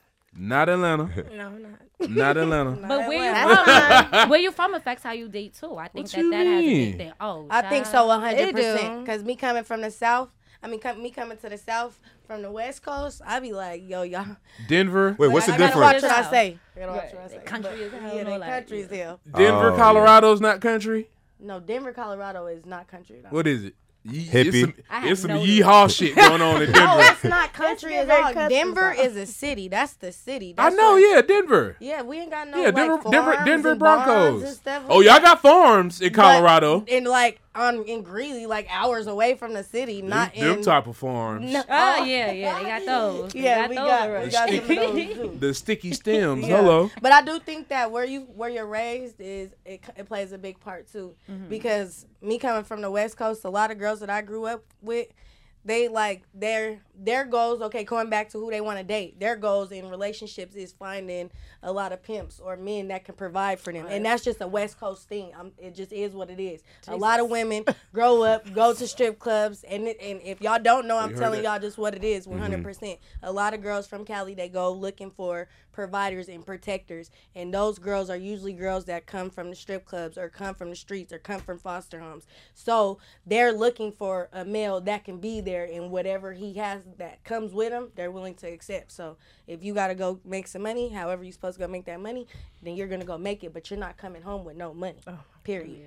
Not Atlanta. No, not. Not Atlanta. But where you Atlanta. from? Where you from affects how you date too. I think What that you that has a mean? big thing. Oh, I think so, child. one hundred It percent. do. Because me coming from the South, I mean, com- me coming to the South from the West Coast, I be like, yo, y'all. Denver. Wait, what's I the gotta watch difference? what I say. I gotta watch Right. what I say. Country But, is hell yeah, and they all that. country is hell. Denver, Oh, Colorado's not country. No, Denver, Colorado is not country. Though. What is it? Ye- Hippie. It's some, I have it's some no yeehaw shit going on in No, Denver. it's not country It's at very all. country Denver style. is a city. That's the city. I That's know, where- yeah, Denver. Yeah, we ain't got no Yeah, like, Denver, farms Denver, Denver and barns Broncos. and stuff. Oh, y'all got farms in But- Colorado. And like on in Greeley, like hours away from the city, not them, them in. type of farms. No, Oh yeah, yeah, they got those. They yeah, got we those got, already. we got some of those too. The sticky stems. Yeah. Hello. But I do think that where you where you're raised is it, it plays a big part too, Mm-hmm. because me coming from the West Coast, a lot of girls that I grew up with, they like their their goals. Okay, going back to who they want to date, their goals in relationships is finding a lot of pimps or men that can provide for them, and that's just a West Coast thing. Um, it just is what it is. A lot of women grow up, go to strip clubs, and it, and if y'all don't know, I'm heard telling that? y'all just what it is, one hundred percent. A lot of girls from Cali, they go looking for providers and protectors, and those girls are usually girls that come from the strip clubs or come from the streets or come from foster homes. So they're looking for a male that can be there, and whatever he has that comes with him, they're willing to accept. So if you got to go make some money, however you're supposed to go make that money, then you're going to go make it, but you're not coming home with no money, period.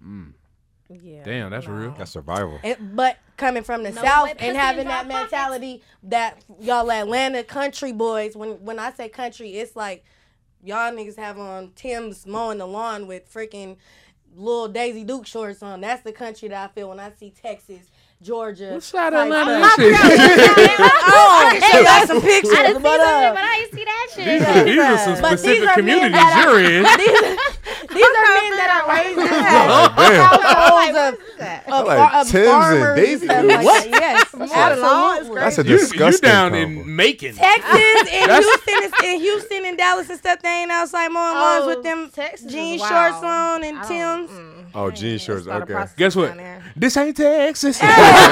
Yeah. Damn, that's real. That's survival. And, but coming from the No South wet pussy and having in that our pockets. mentality that y'all Atlanta country boys, when when I say country, it's like y'all niggas have on Tim's mowing the lawn with freaking little Daisy Duke shorts on. That's the country that I feel when I see Texas, Georgia. What side type of Atlanta stuff. this is? Oh, I can show y'all some pictures. I done seen but, some uh, shit, but I ain't see that shit. These are, these are some But these specific are men communities that you're in. these, these are men that are raised in households of, of, Like of Tim's and farmers and Daisy stuff Duke. like What? that. Yes, absolutely. That's a You, you disgusting down combo. in Macon. Texas and That's- Houston and, and Houston and Dallas and stuff, they ain't outside mowing lawns with them Texas jean is shorts wild. on and I Tim's. don't- mm. Oh, jean shorts. Start a Okay. process Guess what? down there. This ain't Texas.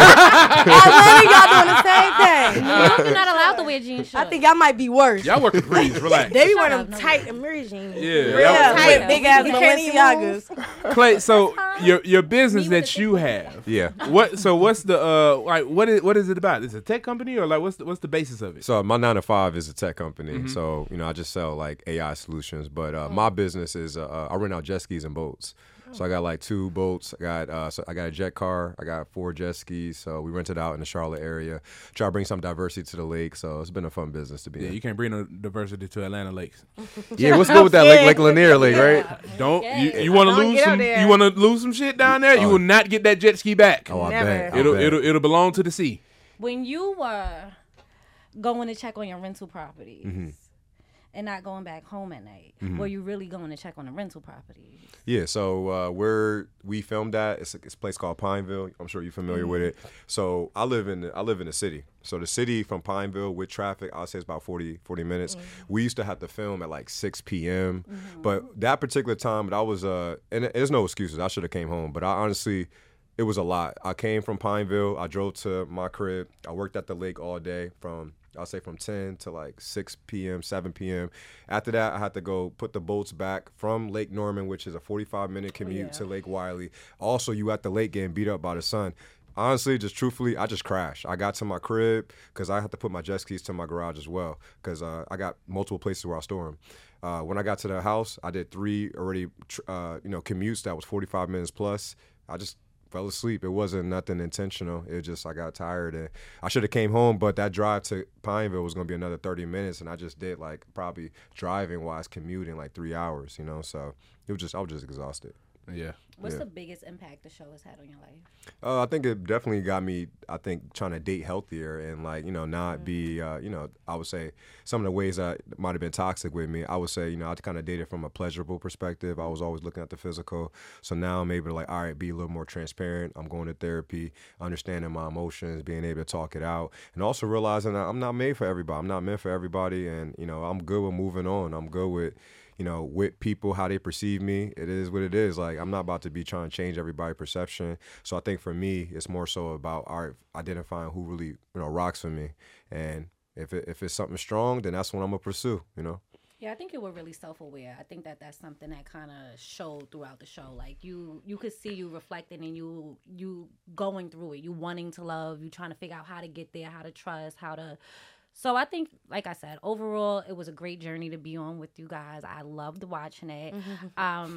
Atlanta, y'all doing the same thing. You're not allowed to wear jean shorts. I think I might be worse. Y'all working breeze. Relax. They be Shut wearing up, them no. tight Amiri jeans. Yeah. Yeah, y'all- tight. with big ass You can't even Balenciagas. Clay, so your your business Me with that the you have. Yeah. What? So what's the uh like? What is what is it about? Is it a tech company or like what's the, what's the basis of it? So my nine to five is a tech company. Mm-hmm. So you know I just sell like A I solutions. But Mm. uh, my business is uh, uh, I rent out jet skis and boats. So I got like two boats. I got uh, so I got a jet car. I got four jet skis. So we rent it out in the Charlotte area. Try to bring some diversity to the lake. So it's been a fun business to be Yeah, in. you can't bring no diversity to Atlanta lakes. Yeah, what's good with that Lake Lake Lanier Lake, right? Don't Yeah. you, you want to Don't lose get out some? there. You want to lose some shit down there? You Oh. will not get that jet ski back. Oh, I Never. bet. I it'll bet. it'll it'll belong to the sea. when you were going to check on your rental properties Mm-hmm. and not going back home at night, were you really going to check on the rental properties? Yeah, so uh, where we filmed at, it's a, it's a place called Pineville. I'm sure you're familiar with it. So I live in the, I live in the city. So the city from Pineville with traffic, I'll say it's about forty, forty minutes. We used to have to film at like six p.m. But that particular time, that was uh, and there's no excuses. I should have came home, but I honestly. It was a lot. I came from Pineville. I drove to my crib. I worked at the lake all day from, I'll say from ten to like six p.m., seven p.m. After that, I had to go put the boats back from Lake Norman, which is a forty-five minute commute to Lake Wiley. Also, you at the lake getting beat up by the sun. Honestly, just truthfully, I just crashed. I got to my crib because I had to put my jet skis to my garage as well because uh, I got multiple places where I store them. Uh, when I got to the house, I did three already, tr- uh, you know, commutes that was forty-five minutes plus. I just fell asleep. It wasn't nothing intentional. It just I got tired and I should have came home, but that drive to Pineville was gonna be another thirty minutes, and I just did like probably driving wise commuting like three hours. You know, so it was just I was just exhausted. Yeah. What's Yeah. the biggest impact the show has had on your life? Uh, I think it definitely got me, I think, trying to date healthier and, like, you know, not be, uh, you know, I would say some of the ways that might have been toxic with me, I would say, you know, I kind of dated from a pleasurable perspective. I was always looking at the physical. So now I'm able to, like, all right, be a little more transparent. I'm going to therapy, understanding my emotions, being able to talk it out, and also realizing that I'm not made for everybody. I'm not meant for everybody. And, you know, I'm good with moving on. I'm good with, you know, with people, how they perceive me. It is what it is. Like, I'm not about to be trying to change everybody's perception. So I think for me, it's more so about art, identifying who really, you know, rocks for me. And if it, if it's something strong, then that's what I'm going to pursue, you know? Yeah, I think you were really self-aware. I think that that's something that kind of showed throughout the show. Like you, you could see you reflecting and you, you going through it. You wanting to love. You trying to figure out how to get there, how to trust, how to. So I think, like I said, overall, it was a great journey to be on with you guys. I loved watching it. Um,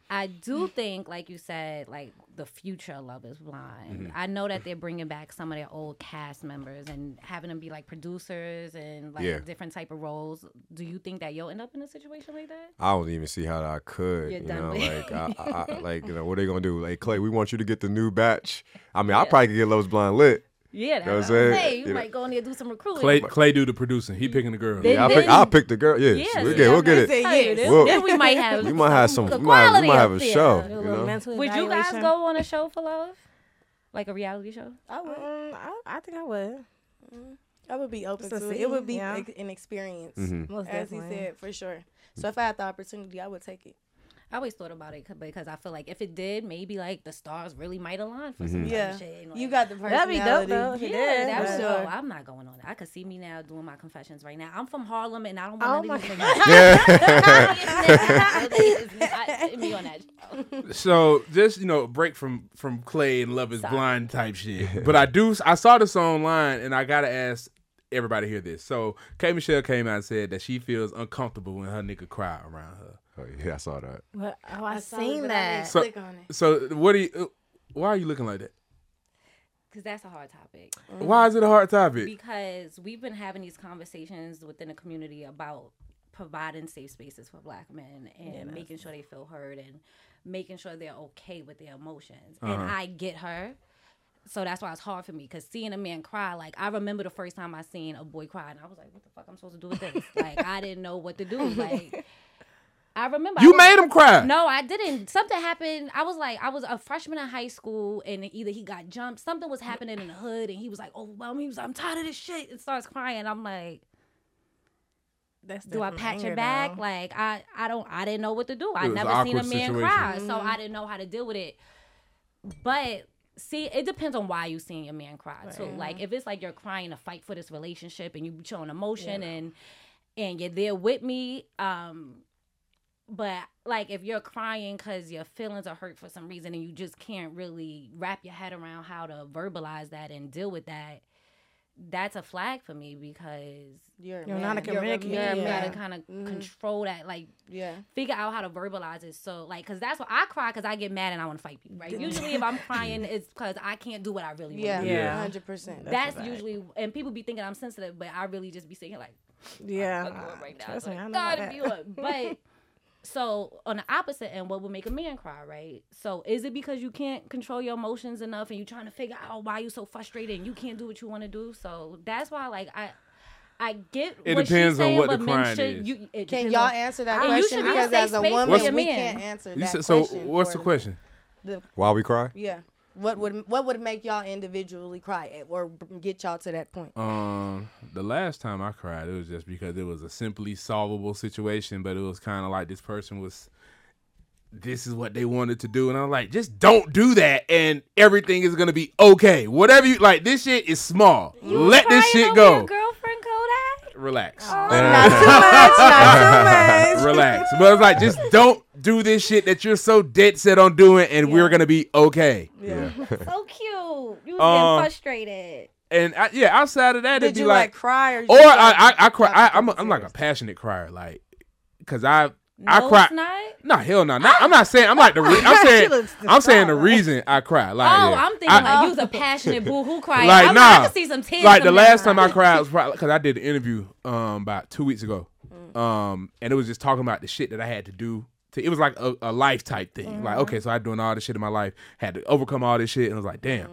I do think, like you said, like the future Love is Blind. Mm-hmm. I know that they're bringing back some of their old cast members and having them be like producers and like Yeah. different type of roles. Do you think that you'll end up in a situation like that? I don't even see how I could. You're you done know, with- like, I, I, I- like, you know, what are they gonna do? Like, Clay, we want you to get the new batch. I mean, I Yeah. probably could get Love's Blind lit. Yeah, know what I'm that's what I'm saying? saying. You You know- might go in there and do some recruiting. Clay, Clay do the producing. He picking the girl. Then- Yeah, I pick, then- I'll pick the girl. Yeah, Yeah, we'll see, get, we'll I'm get gonna it. say Hey, yes. then, Well, then we might have We might have some. We might, we quality might have up a there. show. Do a You little know? mental Would you guys evaluation. go on a show for love? Like a reality show? I would. Um, I, I think I would. I would be open Just to to it. It would see, be yeah. ex- an experience, Mhm. Most as he definitely. said, for sure. So if I had the opportunity, I would take it. I always thought about it 'cause- because I feel like if it did, maybe like the stars really might align for some type Yeah, of shit. and, you like, got the That'd be personality. dope though. If it Yeah, did. that was for dope. sure. I'm not going on it. I could see me now doing my confessions right now. I'm from Harlem and I don't Oh want my none of God. these niggas. Me on that show. So just you know, break from from Clay and Love is Sorry. Blind type shit. But I do. I saw this online, and I gotta ask everybody to hear this. So K Michelle came out and said that she feels uncomfortable when her nigga cry around her. Oh, yeah, I saw that. But, oh, I, saw it, seen but I that. didn't So- click on it. So what do you? uh, Why are you looking like that? Because that's a hard topic. Why is it a hard topic? Because we've been having these conversations within the community about providing safe spaces for black men and making sure they feel heard and making sure they're okay with their emotions. And I get her. So that's why it's hard for me because seeing a man cry, like I remember the first time I seen a boy cry and I was like, what the fuck I'm supposed to do with this? Like I didn't know what to do. Like I remember I You was- made him cry. No, I didn't. Something happened. I was like, I was a freshman in high school, and either he got jumped, something was happening in the hood, and he was like, overwhelmed. He was like, I'm tired of this shit. And starts crying. I'm like, That's do I different pat your anger, back? though. Like, I, I don't, I didn't know what to do. I It was never an seen a awkward man situation. cry, so I didn't know how to deal with it. But see, it depends on why you seeing your man cry too. Like, if it's like you're crying to fight for this relationship and you showing emotion and and you're there with me, um. But like if you're crying because your feelings are hurt for some reason and you just can't really wrap your head around how to verbalize that and deal with that, that's a flag for me because You're, a You're man. not a you're a communicator. man. You Yeah. gotta kind of control that, like Yeah. figure out how to verbalize it. So like, cause that's what I cry because I get mad and I want to fight people. Right? Usually if I'm crying, it's because I can't do what I really want Yeah. to do. Yeah. Hundred percent. That's a fact. usually, and people be thinking I'm sensitive, but I really just be sitting here like, Yeah. fuck you up right now. Trust So me, I know God, about if you that. up. But so on the opposite end, what would make a man cry, right? So is it because you can't control your emotions enough and you're trying to figure out why you so frustrated and you can't do what you want to do? So that's why, like, I I get It what she's depends on saying, what the but men crying should, is. You, it Can depends y'all on- answer that And you question? should be a Because safe as a space for woman, your we man. can't answer You that said, so question. what's for the question? The, Why we cry? yeah. What would what would make y'all individually cry or get y'all to that point? Um, the last time I cried, it was just because it was a simply solvable situation, but it was kind of like this person was, this is what they wanted to do, and I'm like, just don't do that, and everything is gonna be okay. Whatever you like, this shit is small. Let this Crying shit over go. your girlfriend, Kodak? Relax. Not too much. Not too much. Relax. But it's like, just don't do this shit that you're so dead set on doing, and we're gonna be okay. Yeah. So cute. You was Um, getting frustrated. And I, yeah, outside of that, it'd Did be you like, like cry or? or just, I, like, I, I cry. drop I, a I'm, a, couple I'm like a tears? passionate crier, like, cause I, I No cry. snot? No, hell no. Not, I'm not saying. I'm like the. Re- I'm saying. looks I'm saying the distraught. reason I cry. Like, Oh, yeah. I'm thinking I- like you was a passionate boo-hoo crier. Like, I'm nah. like, I can see some tears. like the coming last down. time I cried was probably because I did an interview um about two weeks ago, um and it was just talking about the shit that I had to do. To, it was like a, a life type thing. Like, okay, so I doing all this shit in my life, had to overcome all this shit, and I was like, damn.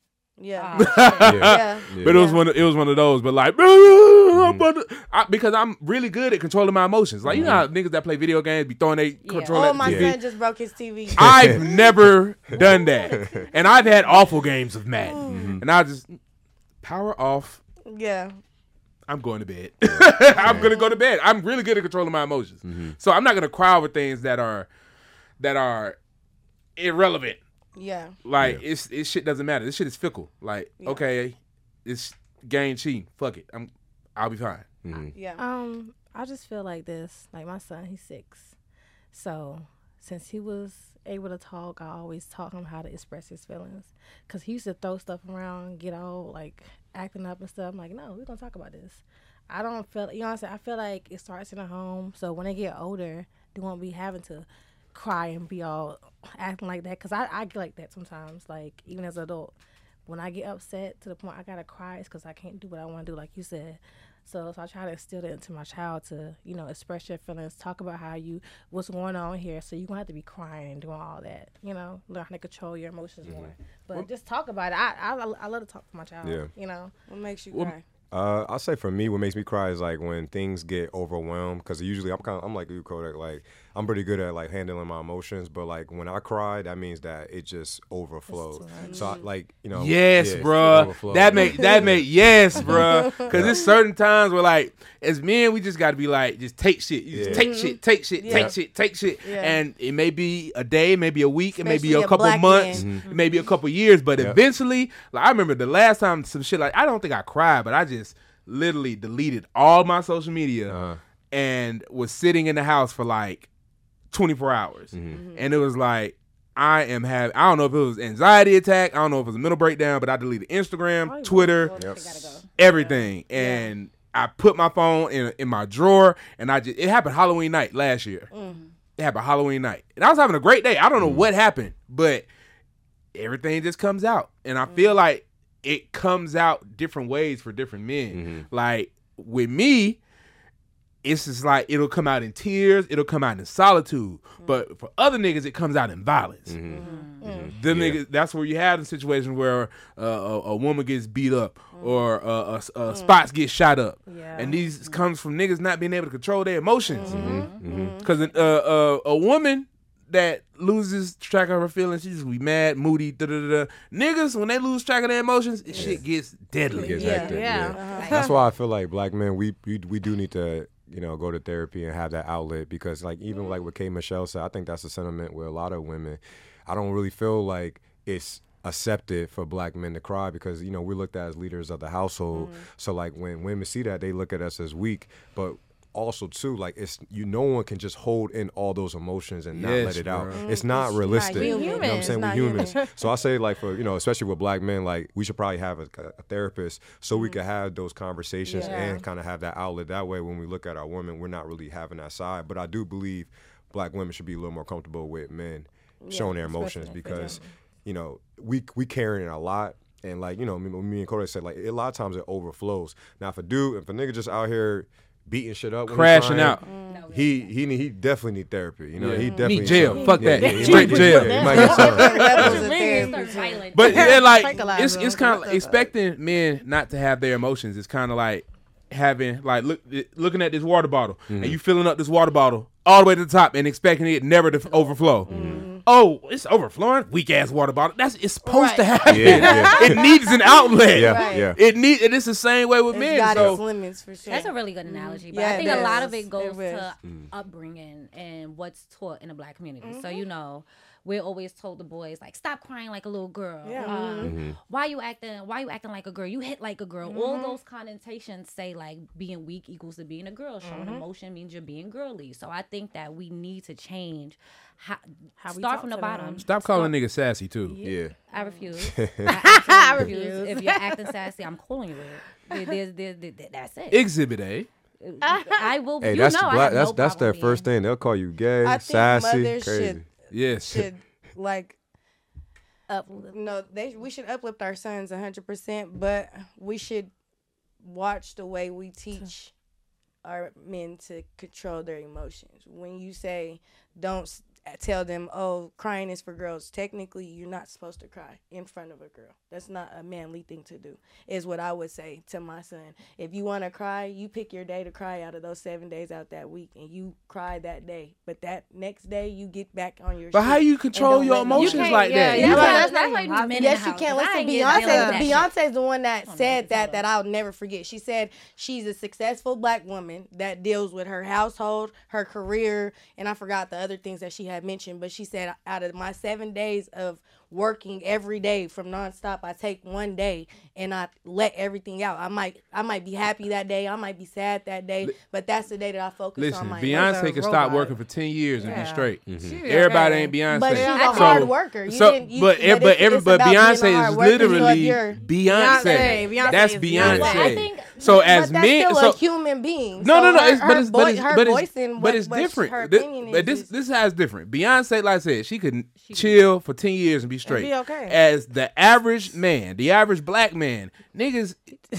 Yeah. Oh, shit. Yeah. Yeah. But it was one. Of, it was one of those. But like, I'm about to- I, because I'm really good at controlling my emotions. Like, you know how niggas that play video games be throwing their controller Oh, at the my T V. son just broke his T V. I've never done that, and I've had awful games of Madden, and I just power off. Yeah. I'm going to bed. I'm gonna go to bed. I'm really good at controlling my emotions, so I'm not gonna cry over things that are that are irrelevant. Yeah. Like it's this shit doesn't matter. This shit is fickle. Like Yeah. okay, it's game cheating. Fuck it. I'm I'll be fine. Yeah. Um, I just feel like this. Like my son, he's six. So since he was able to talk, I always taught him how to express his feelings. Cause he used to throw stuff around, get all like acting up and stuff. I'm like, no, we're gonna talk about this. I don't feel, you know what I'm saying? I feel like it starts in the home. So when they get older, they won't be having to cry and be all acting like that because I, I get like that sometimes. Like even as an adult, when I get upset to the point I gotta cry, it's because I can't do what I want to do, like you said. So, so I try to instill that into my child to, you know, express your feelings, talk about how you, what's going on here. So you gonna have to be crying and doing all that, you know, learn how to control your emotions Mm-hmm. more. But well, just talk about it. I, I I love to talk to my child. Yeah. You know, What makes you Well, cry? Uh, I'll say for me, what makes me cry is like when things get overwhelmed. Because usually I'm kind of I'm like you, Kodak. Like I'm pretty good at like handling my emotions, but like when I cry, that means that it just overflows. So I, like you know, Yes, yeah, it bruh. overflows. That make that make yes, bruh. Because there's certain times where like as men, we just got to be like, just take shit, you just Yeah. take shit, take shit, Yeah. take shit, take shit, Yeah. and it may be a day, maybe a week, it may be Especially a a couple black months, man. it may be a couple years, but Yep. eventually, like I remember the last time some shit like I don't think I cried, but I just literally deleted all my social media Uh-huh. and was sitting in the house for like twenty-four hours, Mm-hmm. and it was like. I am having, I don't know if it was anxiety attack. I don't know if it was a mental breakdown, but I deleted Instagram, Oh, Twitter, Yep. everything. And I put my phone in in my drawer, and I just, it happened Halloween night last year. It happened Halloween night. And I was having a great day. I don't know what happened, but everything just comes out. And I feel like it comes out different ways for different men. Like with me, it's just like it'll come out in tears, it'll come out in solitude. But for other niggas, it comes out in violence. Them Yeah. niggas, that's where you have the situation where uh, a, a woman gets beat up or uh, a, a spots get shot up, Yeah. and these comes from niggas not being able to control their emotions. Mm-hmm. Because uh, uh, a woman that loses track of her feelings, she just be mad, moody, da da da. Niggas, when they lose track of their emotions, it shit gets deadly. It gets Yeah. hectic, Yeah. yeah. That's why I feel like black men, we, we we do need to, you know, go to therapy and have that outlet because, like, even like what K. Michelle said, I think that's a sentiment with a lot of women. I don't really feel like it's accepted for black men to cry because, you know, we're looked at as leaders of the household. So, like, when women see that, they look at us as weak. But also, too, like, it's you. No one can just hold in all those emotions and not Yes, let it out. bro. It's not realistic. human. You know what I'm It's saying? We're not humans. human. So I say, like, for, you know, especially with black men, like, we should probably have a, a therapist so we could have those conversations Yeah. and kind of have that outlet. That way, when we look at our women, we're not really having that side. But I do believe black women should be a little more comfortable with men showing their emotions especially for because, you know, we we carrying a lot. And, like, you know, me, me and Kodak said, like, a lot of times it overflows. Now, if a dude, if a nigga just out here beating shit up, when he Crashing crying, out. He he need, he definitely need therapy. You know, Yeah. he Need definitely jail. Fuck that. he Straight might- jail. yeah, he might get something. Different levels of What you mean? therapy. Start violent. But then, like, Tranquilize it's them. it's kind of What the- expecting men not to have their emotions. It's kind of like having like look looking at this water bottle and you filling up this water bottle all the way to the top and expecting it never to f- overflow. Oh, it's overflowing. Weak ass water bottle. That's it's supposed to Right. happen. Yeah, yeah. It needs an outlet. Yeah, Right. yeah. It need and it's the same way with It's men. got So its limits for sure. That's a really good analogy, but Yeah, I think it a lot is. of it goes It is. to upbringing and what's taught in the black community. So Mm-hmm. you know, we're always told the boys like, "Stop crying like a little girl. Yeah. Um, Why you acting? Why you acting like a girl? You hit like a girl." Mm-hmm. All those connotations say like being weak equals to being a girl. Showing Mm-hmm. emotion means you're being girly. So I think that we need to change how, How we start talk from the to bottom. them. stop calling niggas sassy too. Yeah. I refuse. I, I absolutely refuse. refuse. If you're acting sassy, I'm calling you it. There- There's, there's, there- that's it. Exhibit A. I will. Hey, you that's know, I black, have that's no that's their problem first being- thing. They'll call you gay, I think sassy, mothers crazy. should Yes. should like Uplift. no they we should uplift our sons one hundred percent, but we should watch the way we teach our men to control their emotions. When you say don't s- tell them, oh, crying is for girls, technically you're not supposed to cry in front of a girl. That's not a manly thing to do, is what I would say to my son. If you want to cry, you pick your day to cry out of those seven days out that week, and you cry that day. But that next day, you get back on your But shit how you and control don't your let nobody- emotions You can't- like yeah, that? yeah. You That's gotta- why- That's why you need men in Yes, the you house, can't 'cause I listen. ain't get dealt with Beyonce, that shit. Beyonce's the one that Hold on, said let me that tell that I'll never forget. She said she's a successful black woman that deals with her household, her career, and I forgot the other things that she had mentioned. But she said, out of my seven days of working every day from nonstop, I take one day and I let everything out. I might I might be happy that day, I might be sad that day, but that's the day that I focus Listen, on my Beyonce emotions. could stop working for ten years and be Yeah. straight. Mm-hmm. Everybody ain't Beyonce. But she's a So- hard worker. You so, didn't, you, but but, but it's, every it's but about being a Beyonce hard is worker. So if literally you're- Beyonce. Beyonce, Beyonce That's is Beyonce. Beyonce. Well, I think- so but as that's men, still so a human being. no, So no, no. her, It's, but her it's voice, but it's her but voice it's and but what, it's what different. Her This- opinion but is, this is- this is how it's different. different. Beyonce, like I said, she could she chill could. for ten years and be straight. be okay. As the average man, the average black man, niggas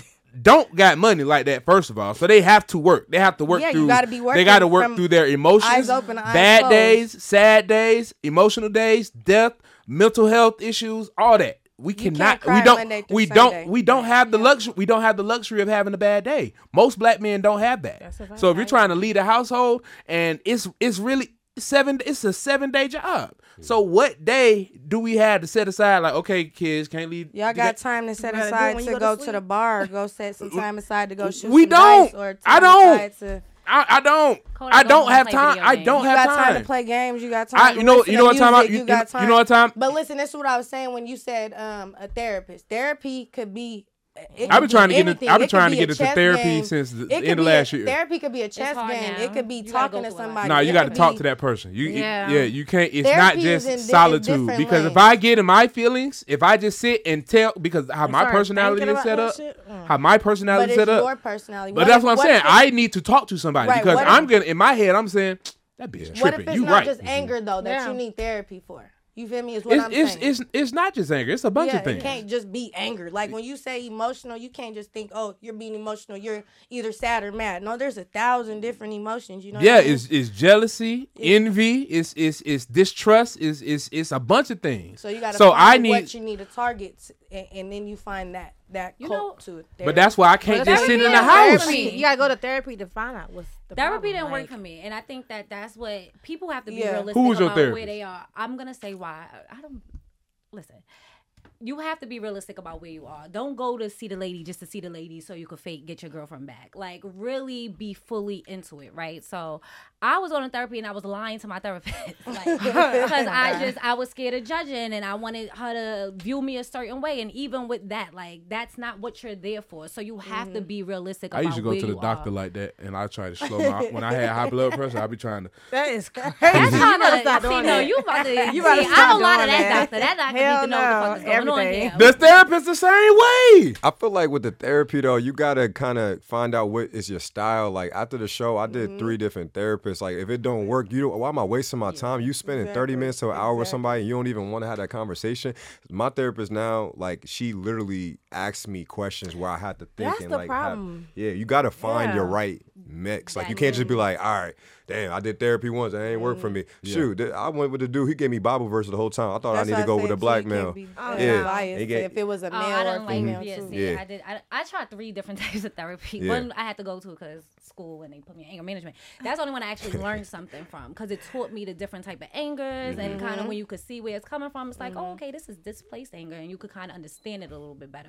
don't got money like that, first of all. So they have to work. They have to work Yeah, through. you gotta be working they got to work from through their emotions, eyes open to eyes bad closed. days, sad days, emotional days, death, mental health issues, all that. We You cannot. can't cry We don't. Monday through We Sunday. don't. We don't have the luxury. We don't have the luxury of having a bad day. Most black men don't have that. That's a fact. So if you're trying to lead a household, and it's it's really seven. It's a seven day job. So what day do we have to set aside? Like, okay, kids can't leave. Y'all got time to set gotta do it aside when to you go, go to to, sleep. the bar or go set some time aside to go shoot We some don't. dice or I time don't. aside to, I, I don't. Kodak I go don't home have and play time. video I games. don't you have got time. time. to play games. You got time. I, to you know, listen you to know what time. music, You, you got time. you know what time. But listen, this is what I was saying when you said um, a therapist. Therapy could be. It I've could been trying be to get. anything. In, I've been It could trying to be get a into chess therapy game. since the It could end of be last a, year. Therapy could be a chess hard game. now. It could be You gotta talking go to through a lot. somebody. No, you It got to could talk be- to that person. You, Yeah. yeah, you can't. It's not Therapy is just in di- in solitude. different Because if lanes. I get in my feelings, if I just sit and tell, because how my start personality thinking is about set that up, shit, mm. how my But personality it's set up. your personality. But that's what I'm if- saying. if- I need to talk to somebody Right, because what if- I'm gonna in my head. I'm saying that bitch What if tripping. it's You not right. just anger though that Yeah. you need therapy for? You feel me? Is what It's, I'm it's saying. it's it's not just anger. It's a bunch yeah, of things. it can't just be anger. Like when you say emotional, you can't just think, oh, you're being emotional. You're either sad or mad. No, there's a thousand different emotions. You know? Yeah, what I mean? it's it's jealousy, envy, it's it's it's distrust, it's it's it's a bunch of things. So you got to So find I need, what you need to target, and, and then you find that that You cult to it. but that's why I can't But just sit in the therapy house. is Therapy, you gotta go to therapy to find out what's the Therapy problem. didn't like, work for me, and I think that that's what people have to be Yeah. realistic Who was your about where therapist? they are. I'm gonna say why. I don't listen. You have to be realistic about where you are. Don't go to see the lady just to see the lady so you could fake get your girlfriend back. Like really be fully into it, right? So I was on a therapy and I was lying to my therapist, like because I just I was scared of judging and I wanted her to view me a certain way. And even with that, like that's not what you're there for. So you have to be realistic. I about used to go where to the you doctor are. like that, and I try to slow my. When I had high blood pressure, I be trying to. That is crazy. That's You how better the, stop see, doing no, that. you about to. You better see, I stop don't lie to doing that, that. doctor. That doctor Hell need to know what the no, fuck is going on everything. here. The therapist the same way. I feel like with the therapy though, you gotta kind of find out what is your style. Like after the show, I did Mm-hmm. three different therapists. Like if it don't work, you don't, why am I wasting my time? You spending thirty Exactly. minutes to an hour with Exactly. somebody, and you don't even want to have that conversation. My therapist now, like she literally asks me questions where I had to think That's and the like, have- problem. yeah, you gotta find your Yeah. right mix. Like you That- can't just be like, all right, damn, I did therapy once, it ain't work for me. Shoot, th- I went with the dude. He gave me Bible verses the whole time. I thought That's I need why to go said with a too, black you can't male. be, Oh, uh, yeah. biased He get- if it was a Oh, male I or don't like female yeah, too. see, Yeah. I did. I, I tried three different types of therapy. Yeah. One I had to go to because school and they put me in anger management. That's the only one I actually learned something from because it taught me the different type of angers and kind of when you could see where it's coming from. It's like, oh, okay, this is displaced anger, and you could kind of understand it a little bit better.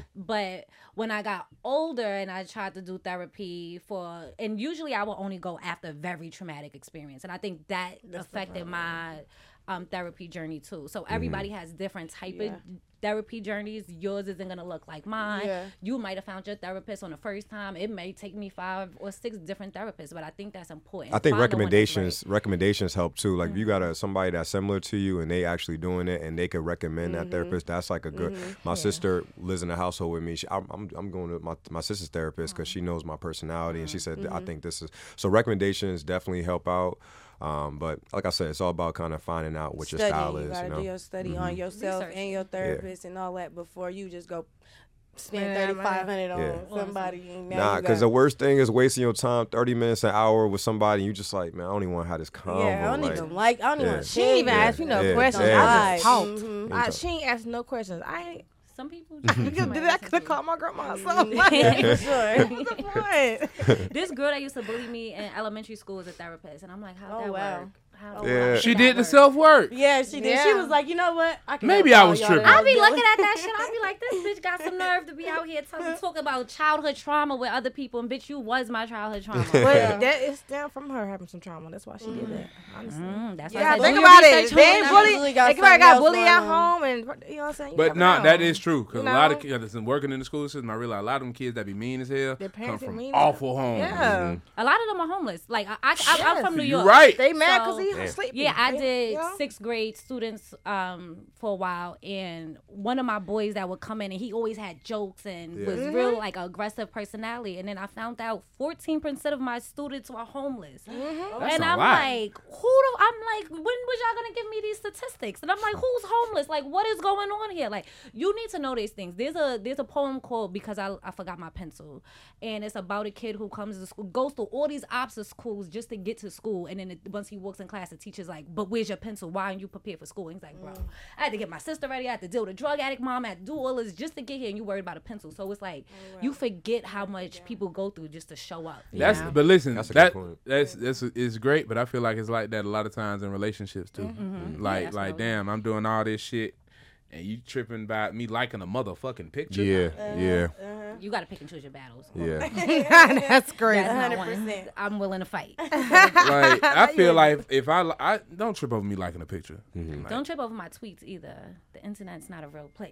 But when I got older and I tried to do therapy for, and usually I will only go after a very traumatic experience, and I think that affected my um, therapy journey too. So everybody has different type Yeah. of therapy journeys. Yours isn't gonna look like mine. Yeah. You might have found your therapist on the first time. It may take me five or six different therapists, but I think that's important. I think Find the one that's recommendations right. recommendations help too. Like if you Mm-hmm. got a somebody that's similar to you and they actually doing it and they could recommend Mm-hmm. that therapist. That's like a good. My sister lives in a household with me. She, I'm, I'm I'm going to my my sister's therapist because she knows my personality and she said Mm-hmm. I think this is so recommendations definitely help out. Um, but like I said, it's all about kind of finding out what Study. your style you is. gotta You know? do your study on yourself Research. and your therapist and all that before you just go spend Yeah, thirty five hundred on Yeah. somebody. And now Nah, you because got- the worst thing is wasting your time, thirty minutes, an hour with somebody, and you just like, man, I don't even want to have this convo. yeah, I don't like, even like. I don't even Yeah. want to She ain't even Yeah. ask me no Yeah. questions. Yeah. I just talked. Mhm. I, she ain't asked no questions. I ain't. Some people You could do that. Could have called my grandma or something. For sure. What's the point? This girl that used to bully me in elementary school was a therapist, and I'm like, how Oh, that wow. work? How, Oh, Yeah. how She that did the work? self work. Yeah, she did. She Yeah. was like, you know what? I can Maybe help I all was y'all tripping. that I be was looking at that shit. I be like, this bitch got some nerve to be out here talking, talking about childhood trauma with other people, and bitch, you was my childhood trauma. But that is down from her having some trauma. That's why she did that. Honestly. Mm, that's why Yeah, I said, think do your about it. research, They who ain't knows? bully. Usually got They probably something got else bullied going at on. home, and you know what I'm saying. You But never no, know. that is true because You a lot of know? kids that's working in the school system, I realize a lot of them kids that be mean as hell Their come parents are from mean. awful homes. Yeah. A lot of them are homeless. Like I, I, I I'm Yes. from New You York. right. They mad because So- you sleepy. Yeah, I You did know? sixth grade students um, for a while, and one of my boys that would come in, and he always had jokes and was Mm-hmm. real like aggressive personality. And then I found out fourteen percent of my students were homeless, Mm-hmm. That's and a I'm lot. like, who do I'm like, when was y'all gonna give me these statistics? And I'm like, who's homeless? Like, what is going on here? Like, you need to know these things. There's a there's a poem called Because I I Forgot My Pencil, and it's about a kid who comes to school, goes through all these obstacles just to get to school, and then it, once he walks in class, the teacher's like, "But where's your pencil? Why aren't you prepared for school?" And he's like, "Bro, I had to get my sister ready. I had to deal with a drug addict mom. I had to do all this just to get here, and you worried about a pencil." So it's like you forget how much people go through just to show up. you That's know? but listen, That's a that good point. that's that's it's great, but I feel like it's like that a lot of times in relationships too. Mm-hmm. Like that's like what- damn, I'm doing all this shit, and you tripping about me liking a motherfucking picture. Yeah, yeah, You got to pick and choose your battles. yeah. That's crazy. That's not one one. hundred percent. I'm willing to fight. Like I feel like if I li- I don't trip over me liking a picture. Like, Don't trip over my tweets either. The internet's not a real place.